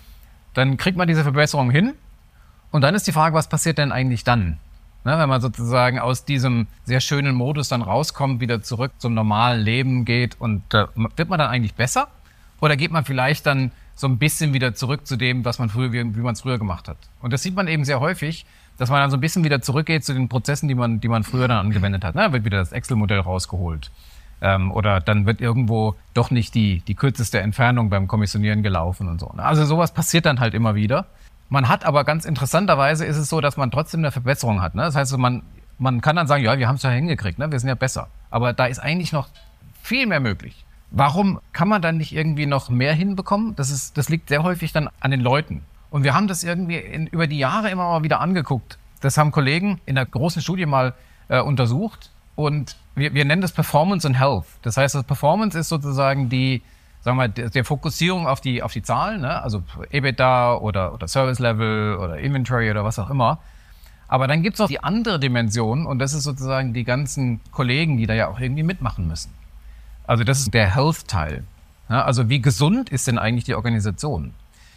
Dann kriegt man diese Verbesserung hin und dann ist die Frage, was passiert denn eigentlich dann? Ne, wenn man sozusagen aus diesem sehr schönen Modus dann rauskommt, wieder zurück zum normalen Leben geht und äh, wird man dann eigentlich besser? Oder geht man vielleicht dann so ein bisschen wieder zurück zu dem, was man früher, wie, wie man es früher gemacht hat? Und das sieht man eben sehr häufig, dass man dann so ein bisschen wieder zurückgeht zu den Prozessen, die man, die man früher dann angewendet hat. Da wird wieder das Excel-Modell rausgeholt. Ähm, oder dann wird irgendwo doch nicht die, die kürzeste Entfernung beim Kommissionieren gelaufen und so. Also sowas passiert dann halt immer wieder. Man hat aber ganz interessanterweise ist es so, dass man trotzdem eine Verbesserung hat. Ne? Das heißt, man, man kann dann sagen, ja, wir haben es ja hingekriegt, ne? Wir sind ja besser. Aber da ist eigentlich noch viel mehr möglich. Warum kann man dann nicht irgendwie noch mehr hinbekommen? Das ist, das liegt sehr häufig dann an den Leuten. Und wir haben das irgendwie in, über die Jahre immer mal wieder angeguckt. Das haben Kollegen in einer großen Studie mal äh, untersucht. Und wir, wir nennen das Performance and Health. Das heißt, das Performance ist sozusagen die, sagen wir, der, der Fokussierung auf die, auf die Zahlen, ne? Also EBITDA oder, oder Service Level oder Inventory oder was auch immer. Aber dann gibt's noch die andere Dimension und das ist sozusagen die ganzen Kollegen, die da ja auch irgendwie mitmachen müssen. Also das ist der Health-Teil. Ja, also wie gesund ist denn eigentlich die Organisation?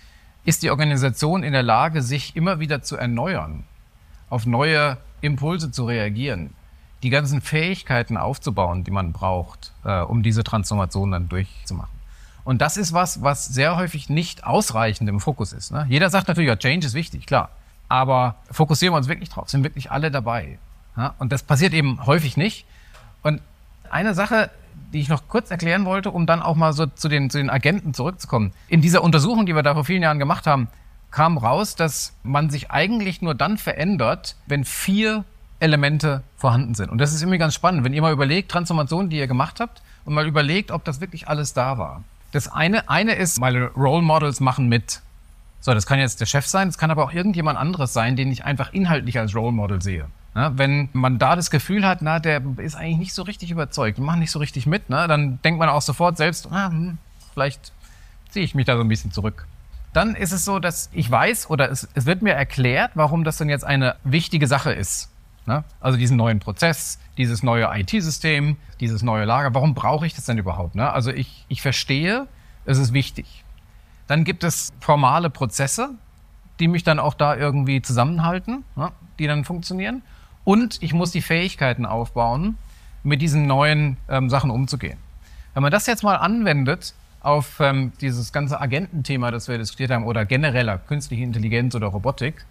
Ist die Organisation in der Lage, sich immer wieder zu erneuern, auf neue Impulse zu reagieren, die ganzen Fähigkeiten aufzubauen, die man braucht, äh, um diese Transformation dann durchzumachen? Und das ist was, was sehr häufig nicht ausreichend im Fokus ist. Ne? Jeder sagt natürlich, ja, Change ist wichtig, klar. Aber fokussieren wir uns wirklich drauf, sind wirklich alle dabei. Ja? Und das passiert eben häufig nicht. Und eine Sache, die ich noch kurz erklären wollte, um dann auch mal so zu den, zu den Agenten zurückzukommen. In dieser Untersuchung, die wir da vor vielen Jahren gemacht haben, kam raus, dass man sich eigentlich nur dann verändert, wenn vier Elemente vorhanden sind. Und das ist irgendwie ganz spannend, wenn ihr mal überlegt, Transformationen, die ihr gemacht habt, und mal überlegt, ob das wirklich alles da war. Das eine, eine ist, meine Role Models machen mit. So, das kann jetzt der Chef sein, das kann aber auch irgendjemand anderes sein, den ich einfach inhaltlich als Role Model sehe. Na, wenn man da das Gefühl hat, na, der ist eigentlich nicht so richtig überzeugt, macht nicht so richtig mit, na, dann denkt man auch sofort selbst, ah, hm, vielleicht ziehe ich mich da so ein bisschen zurück. Dann ist es so, dass ich weiß oder es, es wird mir erklärt, warum das denn jetzt eine wichtige Sache ist. Na? Also diesen neuen Prozess, dieses neue I T-System, dieses neue Lager, warum brauche ich das denn überhaupt? Ne? Also ich, ich verstehe, es ist wichtig. Dann gibt es formale Prozesse, die mich dann auch da irgendwie zusammenhalten, ne? Die dann funktionieren. Und ich muss die Fähigkeiten aufbauen, mit diesen neuen ähm, Sachen umzugehen. Wenn man das jetzt mal anwendet auf ähm, dieses ganze Agententhema, das wir diskutiert haben, oder genereller künstliche Intelligenz oder Robotik,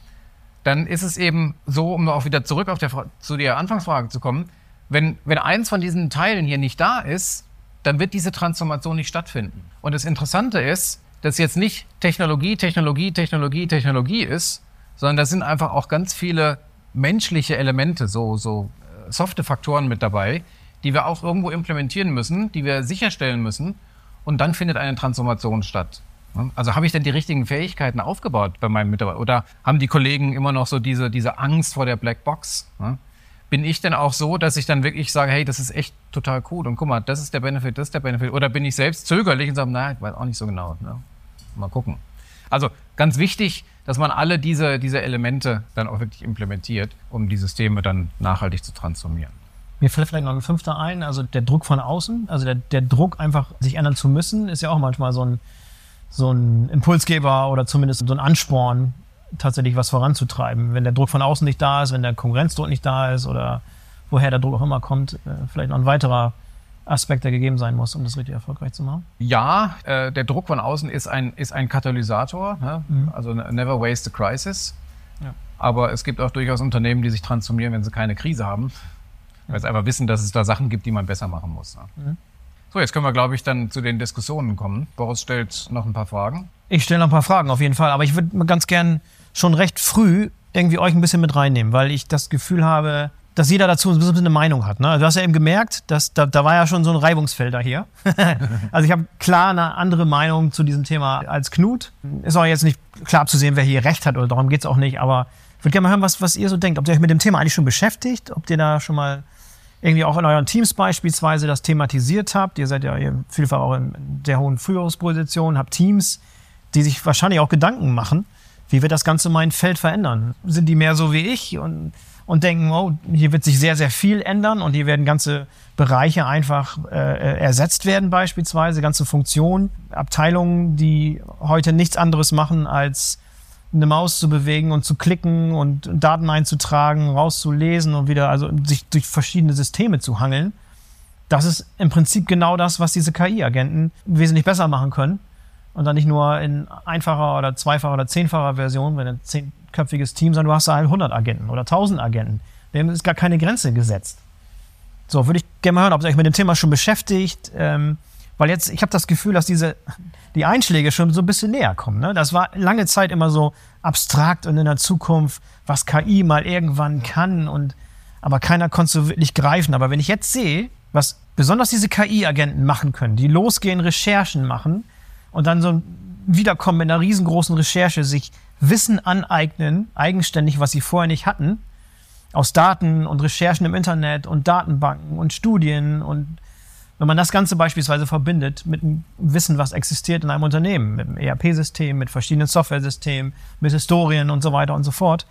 dann ist es eben so, um auch wieder zurück auf der, zu der Anfangsfrage zu kommen, wenn, wenn eins von diesen Teilen hier nicht da ist, dann wird diese Transformation nicht stattfinden. Und das Interessante ist, dass jetzt nicht Technologie, Technologie, Technologie, Technologie ist, sondern da sind einfach auch ganz viele menschliche Elemente, so, so äh, softe Faktoren mit dabei, die wir auch irgendwo implementieren müssen, die wir sicherstellen müssen. Und dann findet eine Transformation statt. Also habe ich denn die richtigen Fähigkeiten aufgebaut bei meinem Mitarbeiter? Oder haben die Kollegen immer noch so diese, diese Angst vor der Blackbox? Bin ich denn auch so, dass ich dann wirklich sage, hey, das ist echt total cool und guck mal, das ist der Benefit, das ist der Benefit. Oder bin ich selbst zögerlich und sage, naja, ich weiß auch nicht so genau. Ne? Mal gucken. Also ganz wichtig, dass man alle diese, diese Elemente dann auch wirklich implementiert, um die Systeme dann nachhaltig zu transformieren. Mir fällt vielleicht noch ein fünfter ein, also der Druck von außen, also der, der Druck einfach sich ändern zu müssen, ist ja auch manchmal so ein, so ein Impulsgeber oder zumindest so ein Ansporn, tatsächlich was voranzutreiben. Wenn der Druck von außen nicht da ist, wenn der Konkurrenzdruck nicht da ist oder woher der Druck auch immer kommt, vielleicht noch ein weiterer Aspekt, der gegeben sein muss, um das richtig erfolgreich zu machen? Ja, äh, der Druck von außen ist ein, ist ein Katalysator, ne? Mhm. Also never waste a crisis. Ja. Aber es gibt auch durchaus Unternehmen, die sich transformieren, wenn sie keine Krise haben, weil sie einfach wissen, dass es da Sachen gibt, die man besser machen muss. Ne? Mhm. So, jetzt können wir, glaube ich, dann zu den Diskussionen kommen. Boris stellt noch ein paar Fragen. Ich stelle noch ein paar Fragen auf jeden Fall, aber ich würde ganz gern schon recht früh irgendwie euch ein bisschen mit reinnehmen, weil ich das Gefühl habe, dass jeder dazu ein bisschen eine Meinung hat. Ne? Du hast ja eben gemerkt, dass da, da war ja schon so ein Reibungsfelder hier. Also ich habe klar eine andere Meinung zu diesem Thema als Knut. Ist auch jetzt nicht klar abzusehen, wer hier recht hat, oder darum geht's auch nicht. Aber ich würde gerne mal hören, was, was ihr so denkt. Ob ihr euch mit dem Thema eigentlich schon beschäftigt, ob ihr da schon mal irgendwie auch in euren Teams beispielsweise das thematisiert habt. Ihr seid ja vielfach auch in sehr hohen Führungspositionen, habt Teams, die sich wahrscheinlich auch Gedanken machen, wie wird das Ganze mein Feld verändern? Sind die mehr so wie ich und, und denken, oh, hier wird sich sehr, sehr viel ändern und hier werden ganze Bereiche einfach äh, ersetzt werden beispielsweise, ganze Funktionen, Abteilungen, die heute nichts anderes machen, als eine Maus zu bewegen und zu klicken und Daten einzutragen, rauszulesen und wieder, also sich durch verschiedene Systeme zu hangeln. Das ist im Prinzip genau das, was diese K I-Agenten wesentlich besser machen können. Und dann nicht nur in einfacher oder zweifacher oder zehnfacher Version, wenn ein zehnköpfiges Team, sondern du hast da halt hundert Agenten oder tausend Agenten. Dem ist gar keine Grenze gesetzt. So, würde ich gerne mal hören, ob ihr euch mit dem Thema schon beschäftigt. Ähm, weil jetzt, ich habe das Gefühl, dass diese, die Einschläge schon so ein bisschen näher kommen. Ne? Das war lange Zeit immer so abstrakt und in der Zukunft, was K I mal irgendwann kann. Und, aber keiner konnte es so wirklich greifen. Aber wenn ich jetzt sehe, was besonders diese K I-Agenten machen können, die losgehen, Recherchen machen, und dann so wiederkommen mit einer riesengroßen Recherche, sich Wissen aneignen, eigenständig, was sie vorher nicht hatten, aus Daten und Recherchen im Internet und Datenbanken und Studien. Und wenn man das Ganze beispielsweise verbindet mit einem Wissen, was existiert in einem Unternehmen, mit einem E R P-System, mit verschiedenen Software-Systemen, mit Historien und so weiter und so fort,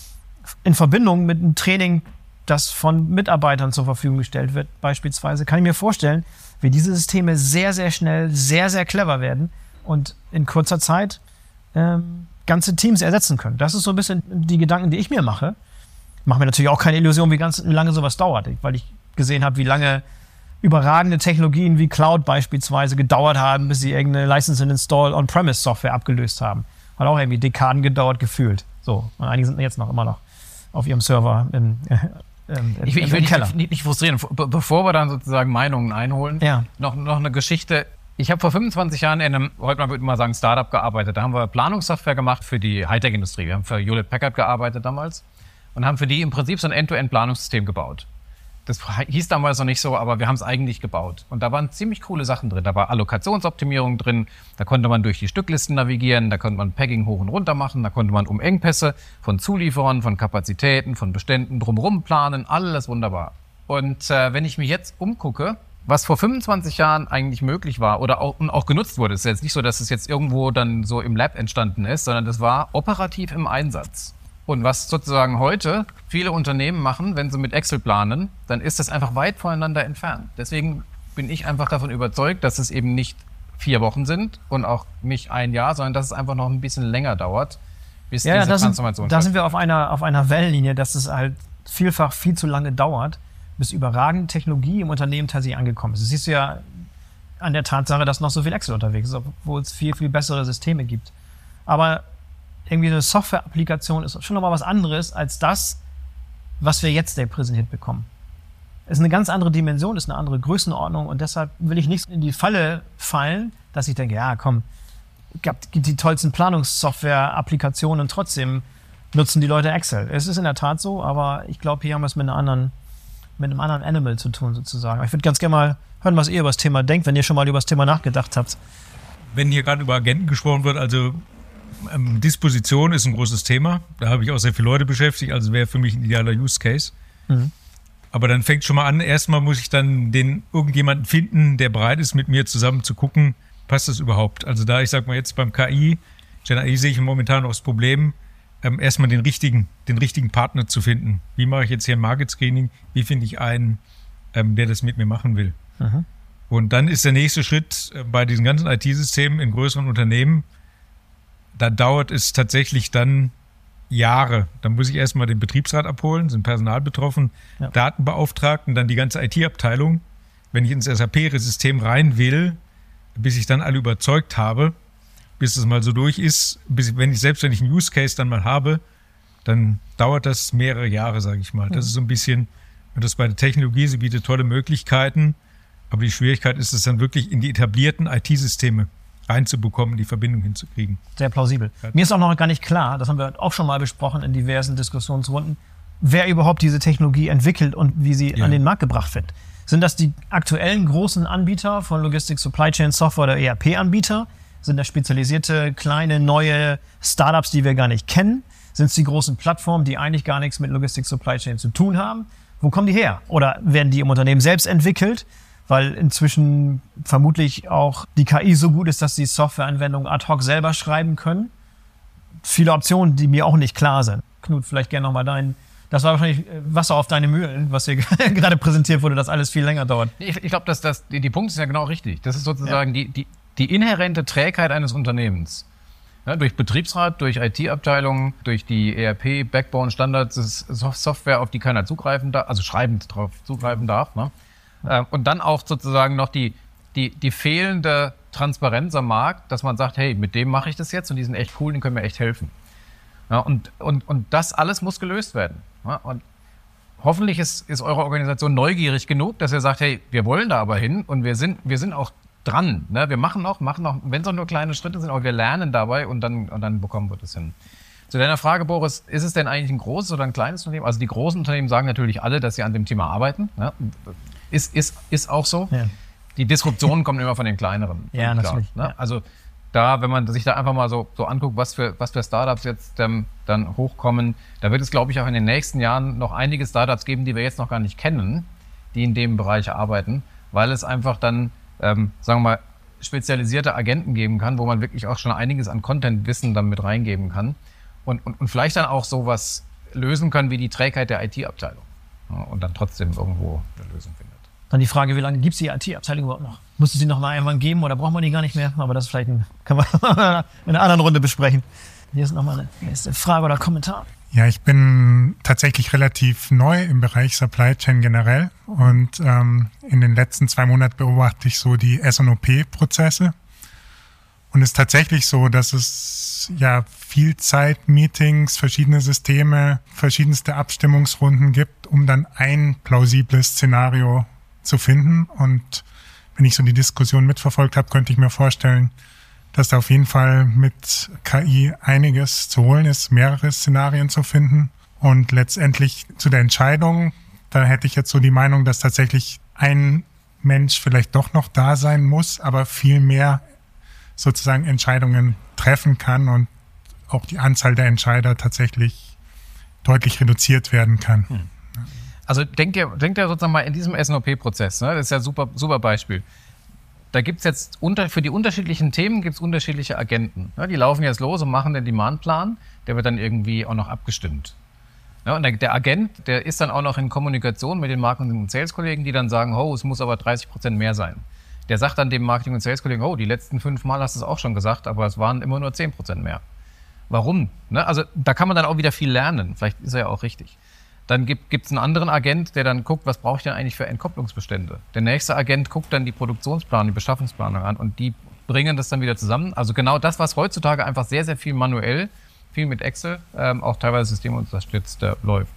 in Verbindung mit einem Training, das von Mitarbeitern zur Verfügung gestellt wird, beispielsweise, kann ich mir vorstellen, wie diese Systeme sehr, sehr schnell, sehr, sehr clever werden und in kurzer Zeit ähm, ganze Teams ersetzen können. Das ist so ein bisschen die Gedanken, die ich mir mache. Ich mache mir natürlich auch keine Illusion, wie, ganz, wie lange sowas dauert, weil ich gesehen habe, wie lange überragende Technologien wie Cloud beispielsweise gedauert haben, bis sie irgendeine License and Install On-Premise-Software abgelöst haben. Hat auch irgendwie Dekaden gedauert, gefühlt. So, und einige sind jetzt noch immer noch auf ihrem Server im äh, Ähm, ich, ich will dich nicht, nicht frustrieren. Be bevor wir dann sozusagen Meinungen einholen, ja. noch, noch eine Geschichte. Ich habe vor fünfundzwanzig Jahren in einem, heute würde man sagen, Startup gearbeitet. Da haben wir Planungssoftware gemacht für die Hightech-Industrie. Wir haben für Hewlett Packard gearbeitet damals und haben für die im Prinzip so ein End-to-End-Planungssystem gebaut. Das hieß damals noch nicht so, aber wir haben es eigentlich gebaut. Und da waren ziemlich coole Sachen drin. Da war Allokationsoptimierung drin, da konnte man durch die Stücklisten navigieren, da konnte man Packing hoch und runter machen, da konnte man um Engpässe von Zulieferern, von Kapazitäten, von Beständen drumherum planen, alles wunderbar. Und äh, wenn ich mich jetzt umgucke, was vor fünfundzwanzig Jahren eigentlich möglich war oder auch, und auch genutzt wurde, ist jetzt nicht so, dass es jetzt irgendwo dann so im Lab entstanden ist, sondern das war operativ im Einsatz. Und was sozusagen heute viele Unternehmen machen, wenn sie mit Excel planen, dann ist das einfach weit voneinander entfernt. Deswegen bin ich einfach davon überzeugt, dass es eben nicht vier Wochen sind und auch nicht ein Jahr, sondern dass es einfach noch ein bisschen länger dauert, bis ja, diese ja, Transformation sind, da sind wir auf einer, auf einer Wellenlinie, dass es halt vielfach viel zu lange dauert, bis überragende Technologie im Unternehmen tatsächlich angekommen ist. Das siehst du ja an der Tatsache, dass noch so viel Excel unterwegs ist, obwohl es viel, viel bessere Systeme gibt. Aber irgendwie eine Software-Applikation ist schon nochmal was anderes als das, was wir jetzt präsentiert bekommen. Es ist eine ganz andere Dimension, ist eine andere Größenordnung und deshalb will ich nicht in die Falle fallen, dass ich denke, ja komm, gibt die tollsten Planungssoftware-Applikationen und trotzdem nutzen die Leute Excel. Es ist in der Tat so, aber ich glaube, hier haben wir es mit einer anderen, mit einem anderen Animal zu tun sozusagen. Aber ich würde ganz gerne mal hören, was ihr über das Thema denkt, wenn ihr schon mal über das Thema nachgedacht habt. Wenn hier gerade über Agenten gesprochen wird, also Ähm, Disposition ist ein großes Thema. Da habe ich auch sehr viele Leute beschäftigt, also wäre für mich ein idealer Use Case. Mhm. Aber dann fängt schon mal an, erstmal muss ich dann den irgendjemanden finden, der bereit ist, mit mir zusammen zu gucken, passt das überhaupt? Also da, ich sag mal jetzt beim K I, Gen A I sehe ich momentan noch das Problem, ähm, erstmal den richtigen, den richtigen Partner zu finden. Wie mache ich jetzt hier ein Market Screening? Wie finde ich einen, ähm, der das mit mir machen will? Mhm. Und dann ist der nächste Schritt äh, bei diesen ganzen I T-Systemen in größeren Unternehmen, da dauert es tatsächlich dann Jahre. Dann muss ich erstmal den Betriebsrat abholen, sind Personal betroffen, ja. Datenbeauftragten, dann die ganze I T-Abteilung. Wenn ich ins S A P-System rein will, bis ich dann alle überzeugt habe, bis es mal so durch ist, bis, wenn ich selbst wenn ich einen Use Case dann mal habe, dann dauert das mehrere Jahre, sage ich mal. Das ist so ein bisschen, und das bei der Technologie, sie bietet tolle Möglichkeiten, aber die Schwierigkeit ist es dann wirklich in die etablierten I T-Systeme reinzubekommen, die Verbindung hinzukriegen. Sehr plausibel. Ja. Mir ist auch noch gar nicht klar, das haben wir auch schon mal besprochen in diversen Diskussionsrunden, wer überhaupt diese Technologie entwickelt und wie sie Ja. an den Markt gebracht wird. Sind das die aktuellen großen Anbieter von Logistics, Supply Chain Software oder E R P-Anbieter? Sind das spezialisierte, kleine, neue Startups, die wir gar nicht kennen? Sind es die großen Plattformen, die eigentlich gar nichts mit Logistics, Supply Chain zu tun haben? Wo kommen die her? Oder werden die im Unternehmen selbst entwickelt? Weil inzwischen vermutlich auch die K I so gut ist, dass sie Softwareanwendungen ad hoc selber schreiben können. Viele Optionen, die mir auch nicht klar sind. Knut, vielleicht gerne nochmal dein... Das war wahrscheinlich Wasser auf deine Mühlen, was hier gerade präsentiert wurde, dass alles viel länger dauert. Ich, ich glaube, dass das, die, die Punkt ist ja genau richtig. Das ist sozusagen ja. die, die, die inhärente Trägheit eines Unternehmens. Ja, durch Betriebsrat, durch I T-Abteilungen, durch die E R P, Backbone, Standards, Software, auf die keiner zugreifen darf, also schreibend drauf zugreifen darf. Ne? Ja. Und dann auch sozusagen noch die, die, die fehlende Transparenz am Markt, dass man sagt, hey, mit dem mache ich das jetzt und die sind echt cool, die können mir echt helfen. Ja, und, und, und das alles muss gelöst werden. Ja, und hoffentlich ist, ist eure Organisation neugierig genug, dass ihr sagt, hey, wir wollen da aber hin und wir sind, wir sind auch dran. Ne? Wir machen auch, machen auch, wenn es auch nur kleine Schritte sind, aber wir lernen dabei und dann, und dann bekommen wir das hin. Zu deiner Frage, Boris, ist es denn eigentlich ein großes oder ein kleines Unternehmen? Also die großen Unternehmen sagen natürlich alle, dass sie an dem Thema arbeiten. Ne? Ist, ist, ist auch so. Ja. Die Disruptionen kommen immer von den kleineren. Ja, natürlich. Ne? Ja. Also da, wenn man sich da einfach mal so, so anguckt, was für, was für Startups jetzt ähm, dann hochkommen, da wird es, glaube ich, auch in den nächsten Jahren noch einige Startups geben, die wir jetzt noch gar nicht kennen, die in dem Bereich arbeiten, weil es einfach dann, ähm, sagen wir mal, spezialisierte Agenten geben kann, wo man wirklich auch schon einiges an Content-Wissen dann mit reingeben kann und, und, und vielleicht dann auch sowas lösen können wie die Trägheit der I T-Abteilung, ja, und dann trotzdem irgendwo eine Lösung findet. Dann die Frage, wie lange gibt es die I T-Abteilung überhaupt noch? Muss es die noch mal irgendwann geben oder braucht man die gar nicht mehr? Aber das vielleicht ein, können wir in einer anderen Runde besprechen. Hier ist nochmal eine nächste Frage oder Kommentar. Ja, ich bin tatsächlich relativ neu im Bereich Supply Chain generell und ähm, in den letzten zwei Monaten beobachte ich so die S und O P-Prozesse. Und es ist tatsächlich so, dass es ja viel Zeit, Meetings, verschiedene Systeme, verschiedenste Abstimmungsrunden gibt, um dann ein plausibles Szenario zu finden. Und wenn ich so die Diskussion mitverfolgt habe, könnte ich mir vorstellen, dass da auf jeden Fall mit K I einiges zu holen ist, mehrere Szenarien zu finden. Und letztendlich zu der Entscheidung, da hätte ich jetzt so die Meinung, dass tatsächlich ein Mensch vielleicht doch noch da sein muss, aber viel mehr sozusagen Entscheidungen treffen kann und auch die Anzahl der Entscheider tatsächlich deutlich reduziert werden kann. Hm. Also denkt ihr, denkt ihr sozusagen mal in diesem S und O P-Prozess, ne? Das ist ja ein super, super Beispiel. Da gibt es jetzt unter, für die unterschiedlichen Themen gibt es unterschiedliche Agenten. Ja, die laufen jetzt los und machen den Demandplan, der wird dann irgendwie auch noch abgestimmt. Ja, und der, der Agent, der ist dann auch noch in Kommunikation mit den Marketing- und Sales-Kollegen, die dann sagen, oh, es muss aber dreißig Prozent mehr sein. Der sagt dann dem Marketing- und Sales-Kollegen, oh, die letzten fünf Mal hast du es auch schon gesagt, aber es waren immer nur zehn Prozent mehr. Warum? Ne? Also da kann man dann auch wieder viel lernen. Vielleicht ist er ja auch richtig. Dann gibt es einen anderen Agent, der dann guckt, was brauche ich denn eigentlich für Entkopplungsbestände. Der nächste Agent guckt dann die Produktionsplanung, die Beschaffungsplanung an und die bringen das dann wieder zusammen. Also genau das, was heutzutage einfach sehr, sehr viel manuell, viel mit Excel, ähm, auch teilweise systemunterstützt äh, läuft.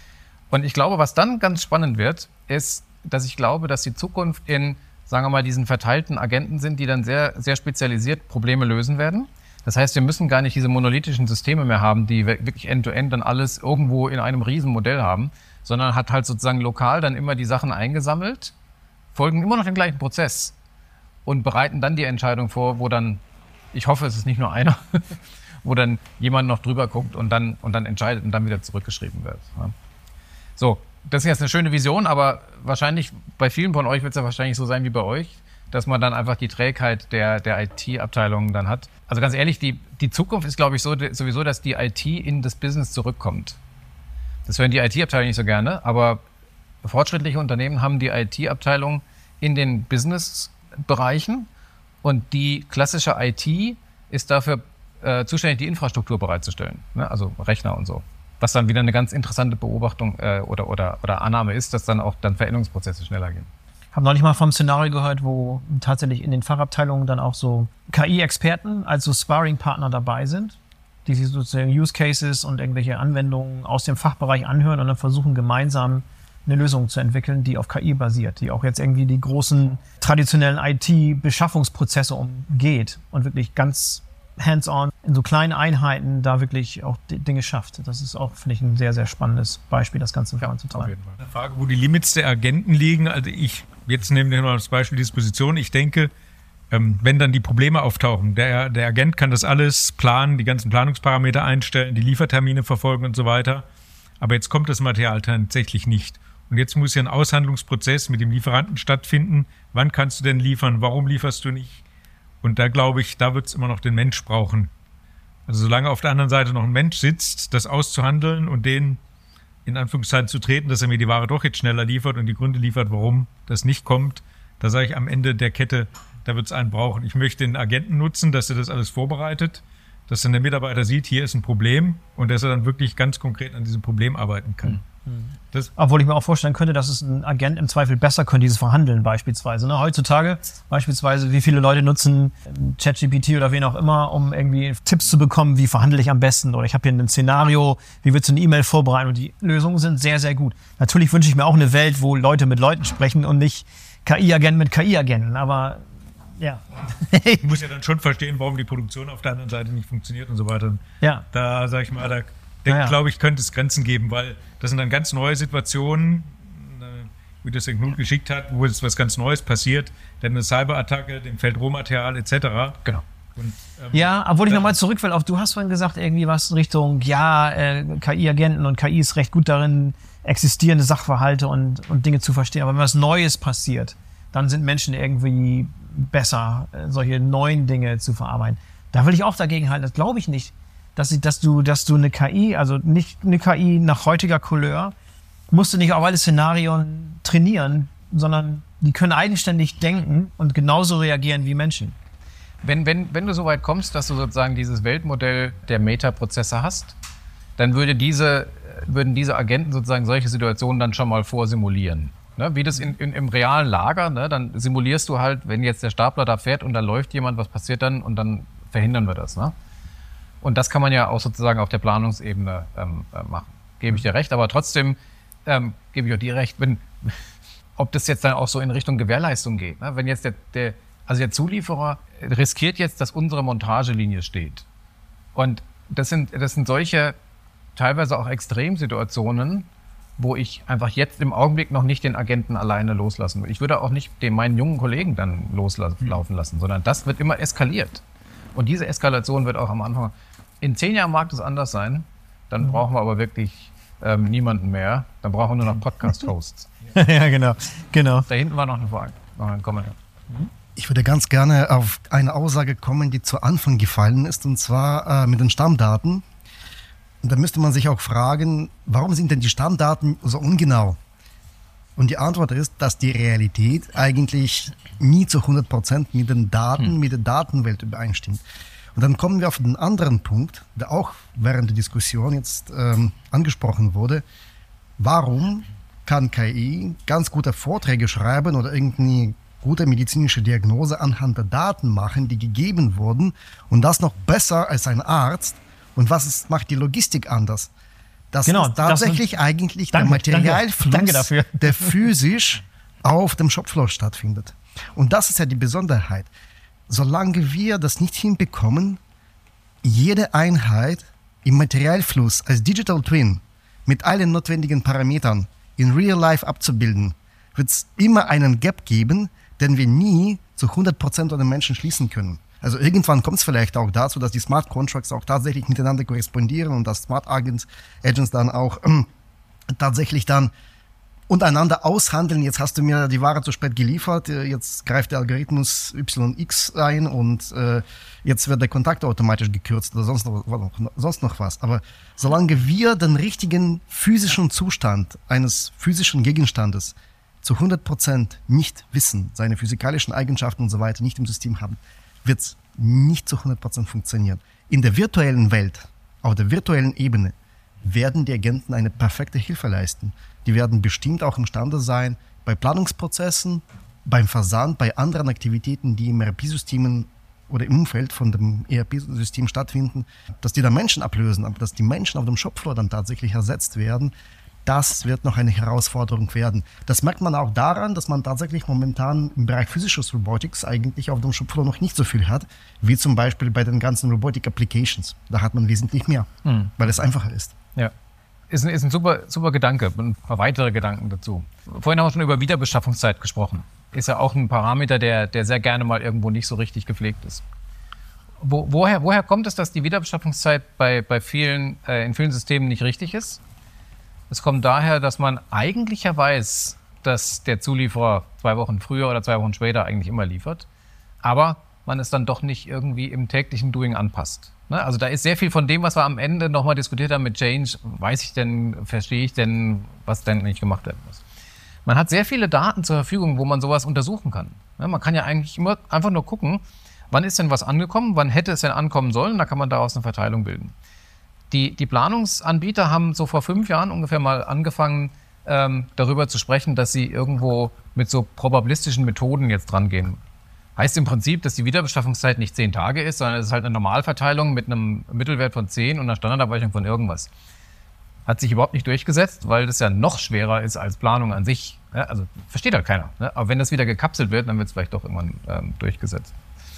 Und ich glaube, was dann ganz spannend wird, ist, dass ich glaube, dass die Zukunft in, sagen wir mal, diesen verteilten Agenten sind, die dann sehr, sehr spezialisiert Probleme lösen werden. Das heißt, wir müssen gar nicht diese monolithischen Systeme mehr haben, die wirklich end-to-end dann alles irgendwo in einem riesen Modell haben, sondern hat halt sozusagen lokal dann immer die Sachen eingesammelt, folgen immer noch dem gleichen Prozess und bereiten dann die Entscheidung vor, wo dann, ich hoffe, es ist nicht nur einer, wo dann jemand noch drüber guckt und dann, und dann entscheidet und dann wieder zurückgeschrieben wird. Ja. So, das ist jetzt eine schöne Vision, aber wahrscheinlich, bei vielen von euch wird es ja wahrscheinlich so sein wie bei euch, dass man dann einfach die Trägheit der, der I T-Abteilungen dann hat. Also ganz ehrlich, die, die Zukunft ist, glaube ich, so, sowieso, dass die I T in das Business zurückkommt. Das hören die I T-Abteilungen nicht so gerne, aber fortschrittliche Unternehmen haben die I T-Abteilung in den Business-Bereichen und die klassische I T ist dafür äh, zuständig, die Infrastruktur bereitzustellen, ne? Also Rechner und so. Was dann wieder eine ganz interessante Beobachtung äh, oder, oder, oder Annahme ist, dass dann auch dann Veränderungsprozesse schneller gehen. Ich habe neulich mal vom Szenario gehört, wo tatsächlich in den Fachabteilungen dann auch so K I-Experten als so Sparring-Partner dabei sind, die sich sozusagen Use Cases und irgendwelche Anwendungen aus dem Fachbereich anhören und dann versuchen gemeinsam eine Lösung zu entwickeln, die auf K I basiert, die auch jetzt irgendwie die großen traditionellen I T-Beschaffungsprozesse umgeht und wirklich ganz hands-on, in so kleinen Einheiten da wirklich auch die Dinge schafft. Das ist auch, finde ich, ein sehr, sehr spannendes Beispiel, das Ganze voranzutreiben. Eine Frage, wo die Limits der Agenten liegen. Also ich, jetzt nehmen wir mal das Beispiel Disposition. Ich denke, ähm, wenn dann die Probleme auftauchen, der, der Agent kann das alles planen, die ganzen Planungsparameter einstellen, die Liefertermine verfolgen und so weiter. Aber jetzt kommt das Material tatsächlich nicht. Und jetzt muss ja ein Aushandlungsprozess mit dem Lieferanten stattfinden. Wann kannst du denn liefern? Warum lieferst du nicht? Und da glaube ich, da wird es immer noch den Mensch brauchen. Also solange auf der anderen Seite noch ein Mensch sitzt, das auszuhandeln und den in Anführungszeichen zu treten, dass er mir die Ware doch jetzt schneller liefert und die Gründe liefert, warum das nicht kommt, da sage ich am Ende der Kette, da wird es einen brauchen. Ich möchte den Agenten nutzen, dass er das alles vorbereitet, dass dann der Mitarbeiter sieht, hier ist ein Problem und dass er dann wirklich ganz konkret an diesem Problem arbeiten kann. Mhm. Das Obwohl ich mir auch vorstellen könnte, dass es ein Agent im Zweifel besser könnte, dieses Verhandeln beispielsweise. Ne? Heutzutage beispielsweise, wie viele Leute nutzen ChatGPT oder wen auch immer, um irgendwie Tipps zu bekommen, wie verhandle ich am besten, oder ich habe hier ein Szenario, wie willst du eine E-Mail vorbereiten, und die Lösungen sind sehr, sehr gut. Natürlich wünsche ich mir auch eine Welt, wo Leute mit Leuten sprechen und nicht K I-Agenten mit K I-Agenten, aber ja. Ich muss ja dann schon verstehen, warum die Produktion auf der anderen Seite nicht funktioniert und so weiter. Ja. Da sage ich mal, da denke, ja. glaube ich, könnte es Grenzen geben, weil das sind dann ganz neue Situationen, wie das der Knut geschickt hat, wo jetzt was ganz Neues passiert, denn eine Cyberattacke, dem fällt Rohmaterial et cetera. Genau. Und, ähm, ja, obwohl ich nochmal zurück will auf, du hast vorhin gesagt, irgendwie was in Richtung, ja, äh, K I-Agenten und K I ist recht gut darin, existierende Sachverhalte und, und Dinge zu verstehen. Aber wenn was Neues passiert, dann sind Menschen irgendwie besser, äh, solche neuen Dinge zu verarbeiten. Da will ich auch dagegen halten, das glaube ich nicht. Dass, ich, dass, du, dass du eine K I, also nicht eine K I nach heutiger Couleur, musst du nicht auf alle Szenarien trainieren, sondern die können eigenständig denken und genauso reagieren wie Menschen. Wenn, wenn, wenn du so weit kommst, dass du sozusagen dieses Weltmodell der Metaprozesse hast, dann würde diese, würden diese Agenten sozusagen solche Situationen dann schon mal vorsimulieren. Ne? Wie das in, in, im realen Lager, ne? Dann simulierst du halt, wenn jetzt der Stapler da fährt und da läuft jemand, was passiert dann, und dann verhindern wir das. Ne? Und das kann man ja auch sozusagen auf der Planungsebene ähm, äh, machen. Gebe ich dir recht, aber trotzdem ähm, gebe ich auch dir recht, wenn, ob das jetzt dann auch so in Richtung Gewährleistung geht. Ne? Wenn jetzt der, der, also der Zulieferer riskiert jetzt, dass unsere Montagelinie steht. Und das sind, das sind solche teilweise auch Extremsituationen, wo ich einfach jetzt im Augenblick noch nicht den Agenten alleine loslassen will. Ich würde auch nicht den meinen jungen Kollegen dann loslaufen lassen, sondern das wird immer eskaliert. Und diese Eskalation wird auch am Anfang, in zehn Jahren mag das anders sein, dann mhm. brauchen wir aber wirklich ähm, niemanden mehr, dann brauchen wir nur noch Podcast-Hosts. Ja, genau, genau. Da hinten war noch eine Frage, noch ein Kommentar. Mhm. Ich würde ganz gerne auf eine Aussage kommen, die zu Anfang gefallen ist, und zwar äh, mit den Stammdaten. Und da müsste man sich auch fragen, warum sind denn die Stammdaten so ungenau? Und die Antwort ist, dass die Realität eigentlich nie zu hundert Prozent mit den Daten, hm. mit der Datenwelt übereinstimmt. Und dann kommen wir auf den anderen Punkt, der auch während der Diskussion jetzt ähm, angesprochen wurde. Warum kann K I ganz gute Vorträge schreiben oder irgendeine gute medizinische Diagnose anhand der Daten machen, die gegeben wurden, und das noch besser als ein Arzt? Und was ist, macht die Logistik anders? Das genau, ist tatsächlich das, eigentlich danke, der Materialfluss, danke, danke der physisch auf dem Shopfloor stattfindet. Und das ist ja die Besonderheit. Solange wir das nicht hinbekommen, jede Einheit im Materialfluss als Digital Twin mit allen notwendigen Parametern in Real Life abzubilden, wird es immer einen Gap geben, den wir nie zu hundert Prozent der Menschen schließen können. Also irgendwann kommt es vielleicht auch dazu, dass die Smart Contracts auch tatsächlich miteinander korrespondieren und dass Smart Agents, Agents dann auch ähm, tatsächlich dann untereinander aushandeln. Jetzt hast du mir die Ware zu spät geliefert, jetzt greift der Algorithmus Y X ein und äh, jetzt wird der Kontakt automatisch gekürzt oder sonst noch, sonst noch was. Aber solange wir den richtigen physischen Zustand eines physischen Gegenstandes zu hundert Prozent nicht wissen, seine physikalischen Eigenschaften und so weiter nicht im System haben, wird es nicht zu hundert Prozent funktionieren. In der virtuellen Welt, auf der virtuellen Ebene, werden die Agenten eine perfekte Hilfe leisten. Die werden bestimmt auch imstande sein, bei Planungsprozessen, beim Versand, bei anderen Aktivitäten, die im E R P-Systemen oder im Umfeld von dem E R P-System stattfinden, dass die da Menschen ablösen, aber dass die Menschen auf dem Shopfloor dann tatsächlich ersetzt werden, das wird noch eine Herausforderung werden. Das merkt man auch daran, dass man tatsächlich momentan im Bereich physisches Robotics eigentlich auf dem Shopfloor noch nicht so viel hat, wie zum Beispiel bei den ganzen Robotic Applications. Da hat man wesentlich mehr, hm. weil es einfacher ist. Ja, ist ein, ist ein super, super Gedanke und ein paar weitere Gedanken dazu. Vorhin haben wir schon über Wiederbeschaffungszeit gesprochen. Ist ja auch ein Parameter, der, der sehr gerne mal irgendwo nicht so richtig gepflegt ist. Wo, woher, woher kommt es, dass die Wiederbeschaffungszeit bei, bei vielen, äh, in vielen Systemen nicht richtig ist? Es kommt daher, dass man eigentlich ja weiß, dass der Zulieferer zwei Wochen früher oder zwei Wochen später eigentlich immer liefert, aber man es dann doch nicht irgendwie im täglichen Doing anpasst. Ne? Also da ist sehr viel von dem, was wir am Ende nochmal diskutiert haben mit Change, weiß ich denn, verstehe ich denn, was denn nicht gemacht werden muss. Man hat sehr viele Daten zur Verfügung, wo man sowas untersuchen kann. Ne? Man kann ja eigentlich immer einfach nur gucken, wann ist denn was angekommen, wann hätte es denn ankommen sollen, da kann man daraus eine Verteilung bilden. Die, die Planungsanbieter haben so vor fünf Jahren ungefähr mal angefangen, ähm, darüber zu sprechen, dass sie irgendwo mit so probabilistischen Methoden jetzt dran gehen. Heißt im Prinzip, dass die Wiederbeschaffungszeit nicht zehn Tage ist, sondern es ist halt eine Normalverteilung mit einem Mittelwert von zehn und einer Standardabweichung von irgendwas. Hat sich überhaupt nicht durchgesetzt, weil das ja noch schwerer ist als Planung an sich. Ja, also versteht halt keiner. Ne? Aber wenn das wieder gekapselt wird, dann wird es vielleicht doch irgendwann ähm, durchgesetzt.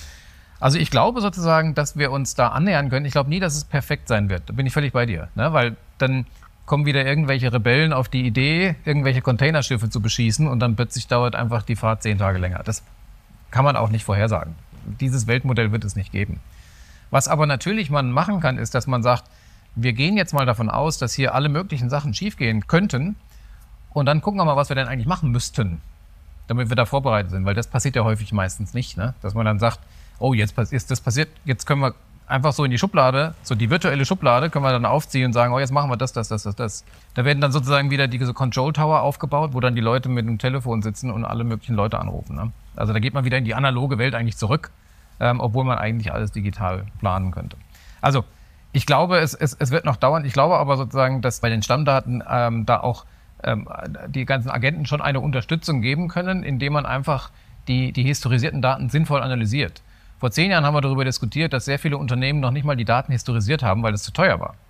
Also ich glaube sozusagen, dass wir uns da annähern können. Ich glaube nie, dass es perfekt sein wird. Da bin ich völlig bei dir. Ne? Weil dann kommen wieder irgendwelche Rebellen auf die Idee, irgendwelche Containerschiffe zu beschießen und dann plötzlich dauert einfach die Fahrt zehn Tage länger. Das kann man auch nicht vorhersagen. Dieses Weltmodell wird es nicht geben. Was aber natürlich man machen kann, ist, dass man sagt, wir gehen jetzt mal davon aus, dass hier alle möglichen Sachen schiefgehen könnten und dann gucken wir mal, was wir denn eigentlich machen müssten, damit wir da vorbereitet sind. Weil das passiert ja häufig meistens nicht, ne? Dass man dann sagt, oh, jetzt ist das passiert, jetzt können wir einfach so in die Schublade, so die virtuelle Schublade, können wir dann aufziehen und sagen, oh, jetzt machen wir das, das, das, das, das. Da werden dann sozusagen wieder diese Control Tower aufgebaut, wo dann die Leute mit einem Telefon sitzen und alle möglichen Leute anrufen. Ne? Also da geht man wieder in die analoge Welt eigentlich zurück, ähm, obwohl man eigentlich alles digital planen könnte. Also ich glaube, es, es, es wird noch dauern. Ich glaube aber sozusagen, dass bei den Stammdaten ähm, da auch ähm, die ganzen Agenten schon eine Unterstützung geben können, indem man einfach die, die historisierten Daten sinnvoll analysiert. Vor zehn Jahren haben wir darüber diskutiert, dass sehr viele Unternehmen noch nicht mal die Daten historisiert haben, weil es zu teuer war.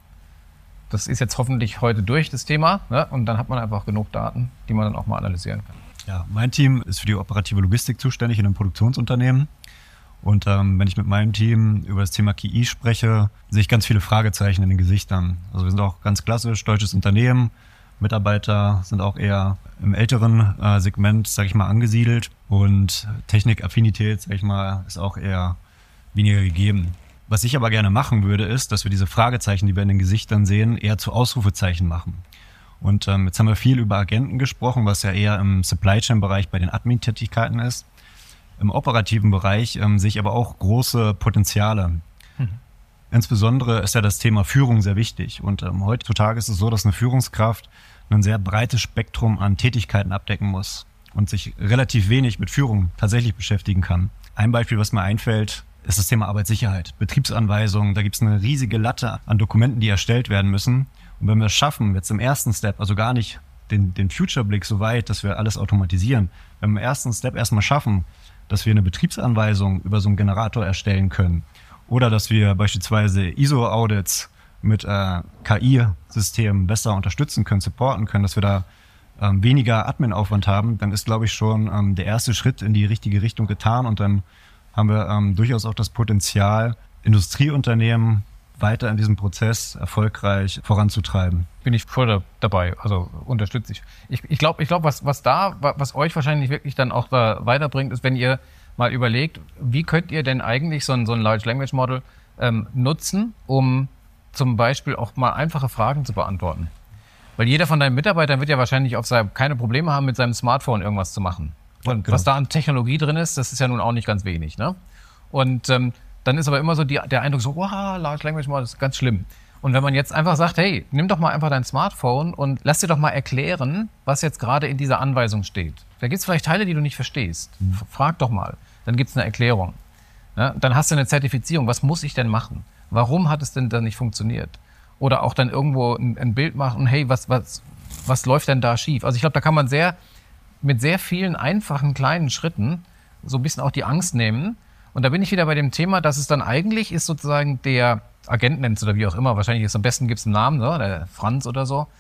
Das ist jetzt hoffentlich heute durch, das Thema. Ne? Und dann hat man einfach genug Daten, die man dann auch mal analysieren kann. Ja, mein Team ist für die operative Logistik zuständig in einem Produktionsunternehmen. Und ähm, wenn ich mit meinem Team über das Thema K I spreche, sehe ich ganz viele Fragezeichen in den Gesichtern. Also wir sind auch ganz klassisch deutsches Unternehmen. Mitarbeiter sind auch eher im älteren äh, Segment, sage ich mal, angesiedelt. Und Technikaffinität, sage ich mal, ist auch eher weniger gegeben. Was ich aber gerne machen würde, ist, dass wir diese Fragezeichen, die wir in den Gesichtern sehen, eher zu Ausrufezeichen machen. Und ähm, jetzt haben wir viel über Agenten gesprochen, was ja eher im Supply-Chain-Bereich bei den Admin-Tätigkeiten ist. Im operativen Bereich ähm, sehe ich aber auch große Potenziale. Mhm. Insbesondere ist ja das Thema Führung sehr wichtig. Und ähm, heutzutage ist es so, dass eine Führungskraft ein sehr breites Spektrum an Tätigkeiten abdecken muss und sich relativ wenig mit Führung tatsächlich beschäftigen kann. Ein Beispiel, was mir einfällt, ist das Thema Arbeitssicherheit. Betriebsanweisungen, da gibt es eine riesige Latte an Dokumenten, die erstellt werden müssen. Und wenn wir es schaffen, jetzt im ersten Step, also gar nicht den, den Future-Blick so weit, dass wir alles automatisieren, wenn wir im ersten Step erstmal schaffen, dass wir eine Betriebsanweisung über so einen Generator erstellen können oder dass wir beispielsweise I S O-Audits mit äh, K I-Systemen besser unterstützen können, supporten können, dass wir da ähm, weniger Admin-Aufwand haben, dann ist, glaube ich, schon ähm, der erste Schritt in die richtige Richtung getan und dann haben wir ähm, durchaus auch das Potenzial, Industrieunternehmen weiter in diesem Prozess erfolgreich voranzutreiben. Bin ich voll da, dabei, also unterstütze ich. Ich, ich glaube, ich glaub, was, was da, was euch wahrscheinlich wirklich dann auch da weiterbringt, ist, wenn ihr mal überlegt, wie könnt ihr denn eigentlich so ein, so ein Large Language Model ähm, nutzen, um zum Beispiel auch mal einfache Fragen zu beantworten. Weil jeder von deinen Mitarbeitern wird ja wahrscheinlich auf seinem, keine Probleme haben, mit seinem Smartphone irgendwas zu machen. Und genau. Was da an Technologie drin ist, das ist ja nun auch nicht ganz wenig. Ne? Und ähm, dann ist aber immer so die, der Eindruck so, wow, Large Language Model ist ganz schlimm. Und wenn man jetzt einfach sagt, hey, nimm doch mal einfach dein Smartphone und lass dir doch mal erklären, was jetzt gerade in dieser Anweisung steht. Da gibt es vielleicht Teile, die du nicht verstehst. Mhm. Frag doch mal. Dann gibt es eine Erklärung. Ja? Dann hast du eine Zertifizierung. Was muss ich denn machen? Warum hat es denn da nicht funktioniert? Oder auch dann irgendwo ein, ein Bild machen, hey, was, was, was läuft denn da schief? Also ich glaube, da kann man sehr mit sehr vielen einfachen kleinen Schritten so ein bisschen auch die Angst nehmen. Und da bin ich wieder bei dem Thema, dass es dann eigentlich ist sozusagen der Agent nennt oder wie auch immer, wahrscheinlich ist am besten gibt es einen Namen, so, der Franz oder so.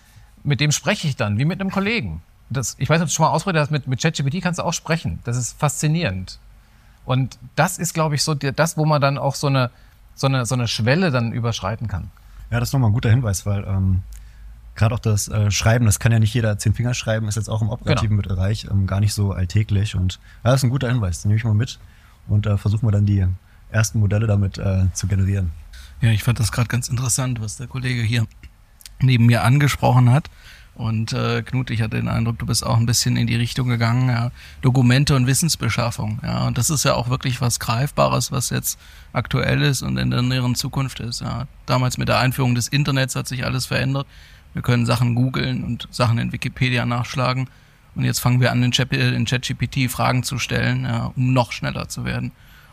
mit dem spreche ich dann, wie mit einem Kollegen. Das, ich weiß nicht, ob du schon mal ausprobiert hast, mit, mit ChatGPT kannst du auch sprechen. Das ist faszinierend. Und das ist, glaube ich, so die, das, wo man dann auch so eine, so, eine, so eine Schwelle dann überschreiten kann. Ja, das ist nochmal ein guter Hinweis, weil ähm, gerade auch das äh, Schreiben, das kann ja nicht jeder zehn Finger schreiben, ist jetzt auch im operativen genau. Bereich ähm, gar nicht so alltäglich. Und ja, das ist ein guter Hinweis, den nehme ich mal mit und äh, versuchen wir dann die ersten Modelle damit äh, zu generieren. Ja, ich fand das gerade ganz interessant, was der Kollege hier neben mir angesprochen hat. Und äh, Knut, ich hatte den Eindruck, du bist auch ein bisschen in die Richtung gegangen, ja, Dokumente und Wissensbeschaffung. Ja, und das ist ja auch wirklich was Greifbares, was jetzt aktuell ist und in der näheren Zukunft ist. Ja. Damals mit der Einführung des Internets hat sich alles verändert. Wir können Sachen googeln und Sachen in Wikipedia nachschlagen. Und jetzt fangen wir an, in ChatGPT Fragen zu stellen, ja, um noch schneller zu werden.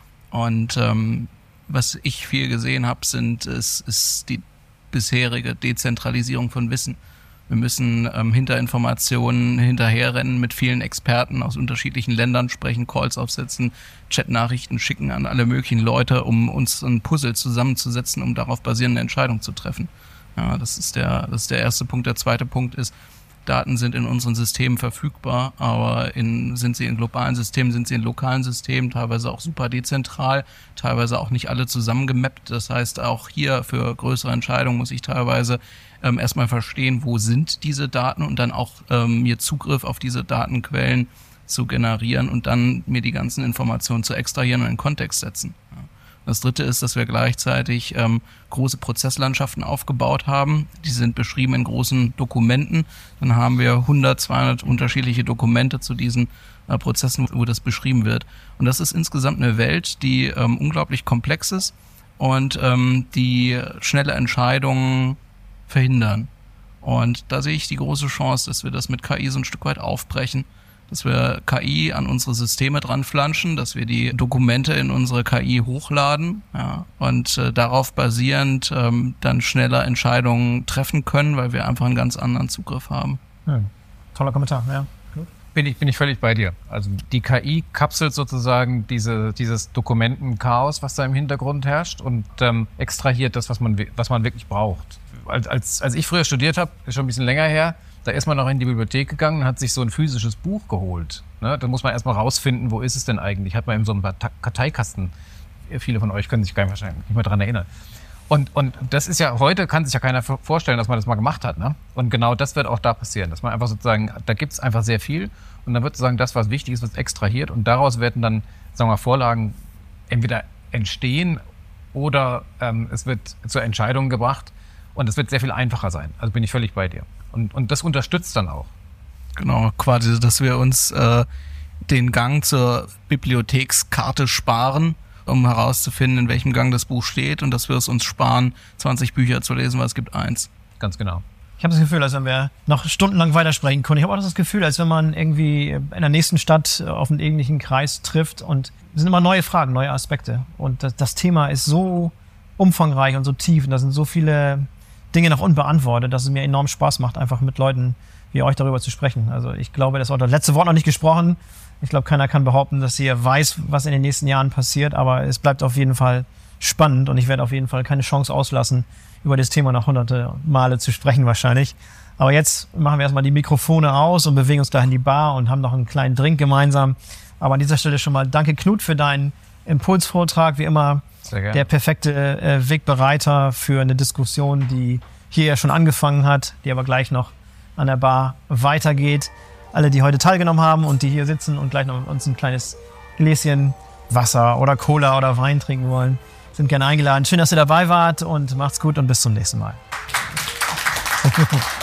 Und ähm, was ich viel gesehen habe, sind ist, ist die bisherige Dezentralisierung von Wissen. Wir müssen ähm, hinter Informationen hinterherrennen, mit vielen Experten aus unterschiedlichen Ländern sprechen, Calls aufsetzen, Chatnachrichten schicken an alle möglichen Leute, um uns ein Puzzle zusammenzusetzen, um darauf basierende Entscheidungen zu treffen. Ja, das ist der, das ist der erste Punkt. Der zweite Punkt ist, Daten sind in unseren Systemen verfügbar, aber in, sind sie in globalen Systemen, sind sie in lokalen Systemen, teilweise auch super dezentral, teilweise auch nicht alle zusammengemappt. Das heißt, auch hier für größere Entscheidungen muss ich teilweise ähm, erstmal verstehen, wo sind diese Daten und dann auch ähm, mir Zugriff auf diese Datenquellen zu generieren und dann mir die ganzen Informationen zu extrahieren und in Kontext setzen. Ja. Das dritte ist, dass wir gleichzeitig ähm, große Prozesslandschaften aufgebaut haben. Die sind beschrieben in großen Dokumenten. Dann haben wir hundert, zweihundert unterschiedliche Dokumente zu diesen äh, Prozessen, wo das beschrieben wird. Und das ist insgesamt eine Welt, die ähm, unglaublich komplex ist und ähm, die schnelle Entscheidungen verhindern. Und da sehe ich die große Chance, dass wir das mit K I so ein Stück weit aufbrechen, dass wir K I an unsere Systeme dran flanschen, dass wir die Dokumente in unsere K I hochladen, ja, und äh, darauf basierend ähm, dann schneller Entscheidungen treffen können, weil wir einfach einen ganz anderen Zugriff haben. Ja, toller Kommentar, ja. Bin ich, bin ich völlig bei dir. Also die K I kapselt sozusagen diese, dieses Dokumentenchaos, was da im Hintergrund herrscht und ähm, extrahiert das, was man, was man wirklich braucht. Als, als, als ich früher studiert habe, ist schon ein bisschen länger her, da ist man noch in die Bibliothek gegangen und hat sich so ein physisches Buch geholt. Ne? Da muss man erstmal rausfinden, wo ist es denn eigentlich? Hat man in so einem Karteikasten. Viele von euch können sich gar nicht, wahrscheinlich nicht mehr daran erinnern. Und, und das ist ja, heute kann sich ja keiner vorstellen, dass man das mal gemacht hat. Ne? Und genau das wird auch da passieren, dass man einfach sozusagen, da gibt es einfach sehr viel und dann wird sozusagen das, was wichtig ist, wird extrahiert und daraus werden dann, sagen wir mal, Vorlagen entweder entstehen oder ähm, es wird zur Entscheidung gebracht und es wird sehr viel einfacher sein. Also bin ich völlig bei dir. Und, und das unterstützt dann auch. Genau, quasi, dass wir uns äh, den Gang zur Bibliothekskarte sparen, um herauszufinden, in welchem Gang das Buch steht und dass wir es uns sparen, zwanzig Bücher zu lesen, weil es gibt eins. Ganz genau. Ich habe das Gefühl, als wenn wir noch stundenlang weitersprechen können. Ich habe auch das Gefühl, als wenn man irgendwie in der nächsten Stadt auf einen ähnlichen Kreis trifft und es sind immer neue Fragen, neue Aspekte. Und das, das Thema ist so umfangreich und so tief und da sind so viele Dinge noch unbeantwortet, dass es mir enorm Spaß macht, einfach mit Leuten wie euch darüber zu sprechen. Also ich glaube, das war das letzte Wort noch nicht gesprochen. Ich glaube, keiner kann behaupten, dass ihr weiß, was in den nächsten Jahren passiert, aber es bleibt auf jeden Fall spannend und ich werde auf jeden Fall keine Chance auslassen, über das Thema noch hunderte Male zu sprechen wahrscheinlich. Aber jetzt machen wir erstmal die Mikrofone aus und bewegen uns gleich in die Bar und haben noch einen kleinen Drink gemeinsam. Aber an dieser Stelle schon mal danke, Knut, für deinen Impulsvortrag. Wie immer der perfekte äh, Wegbereiter für eine Diskussion, die hier ja schon angefangen hat, die aber gleich noch an der Bar weitergeht. Alle, die heute teilgenommen haben und die hier sitzen und gleich noch mit uns ein kleines Gläschen Wasser oder Cola oder Wein trinken wollen, sind gerne eingeladen. Schön, dass ihr dabei wart und macht's gut und bis zum nächsten Mal.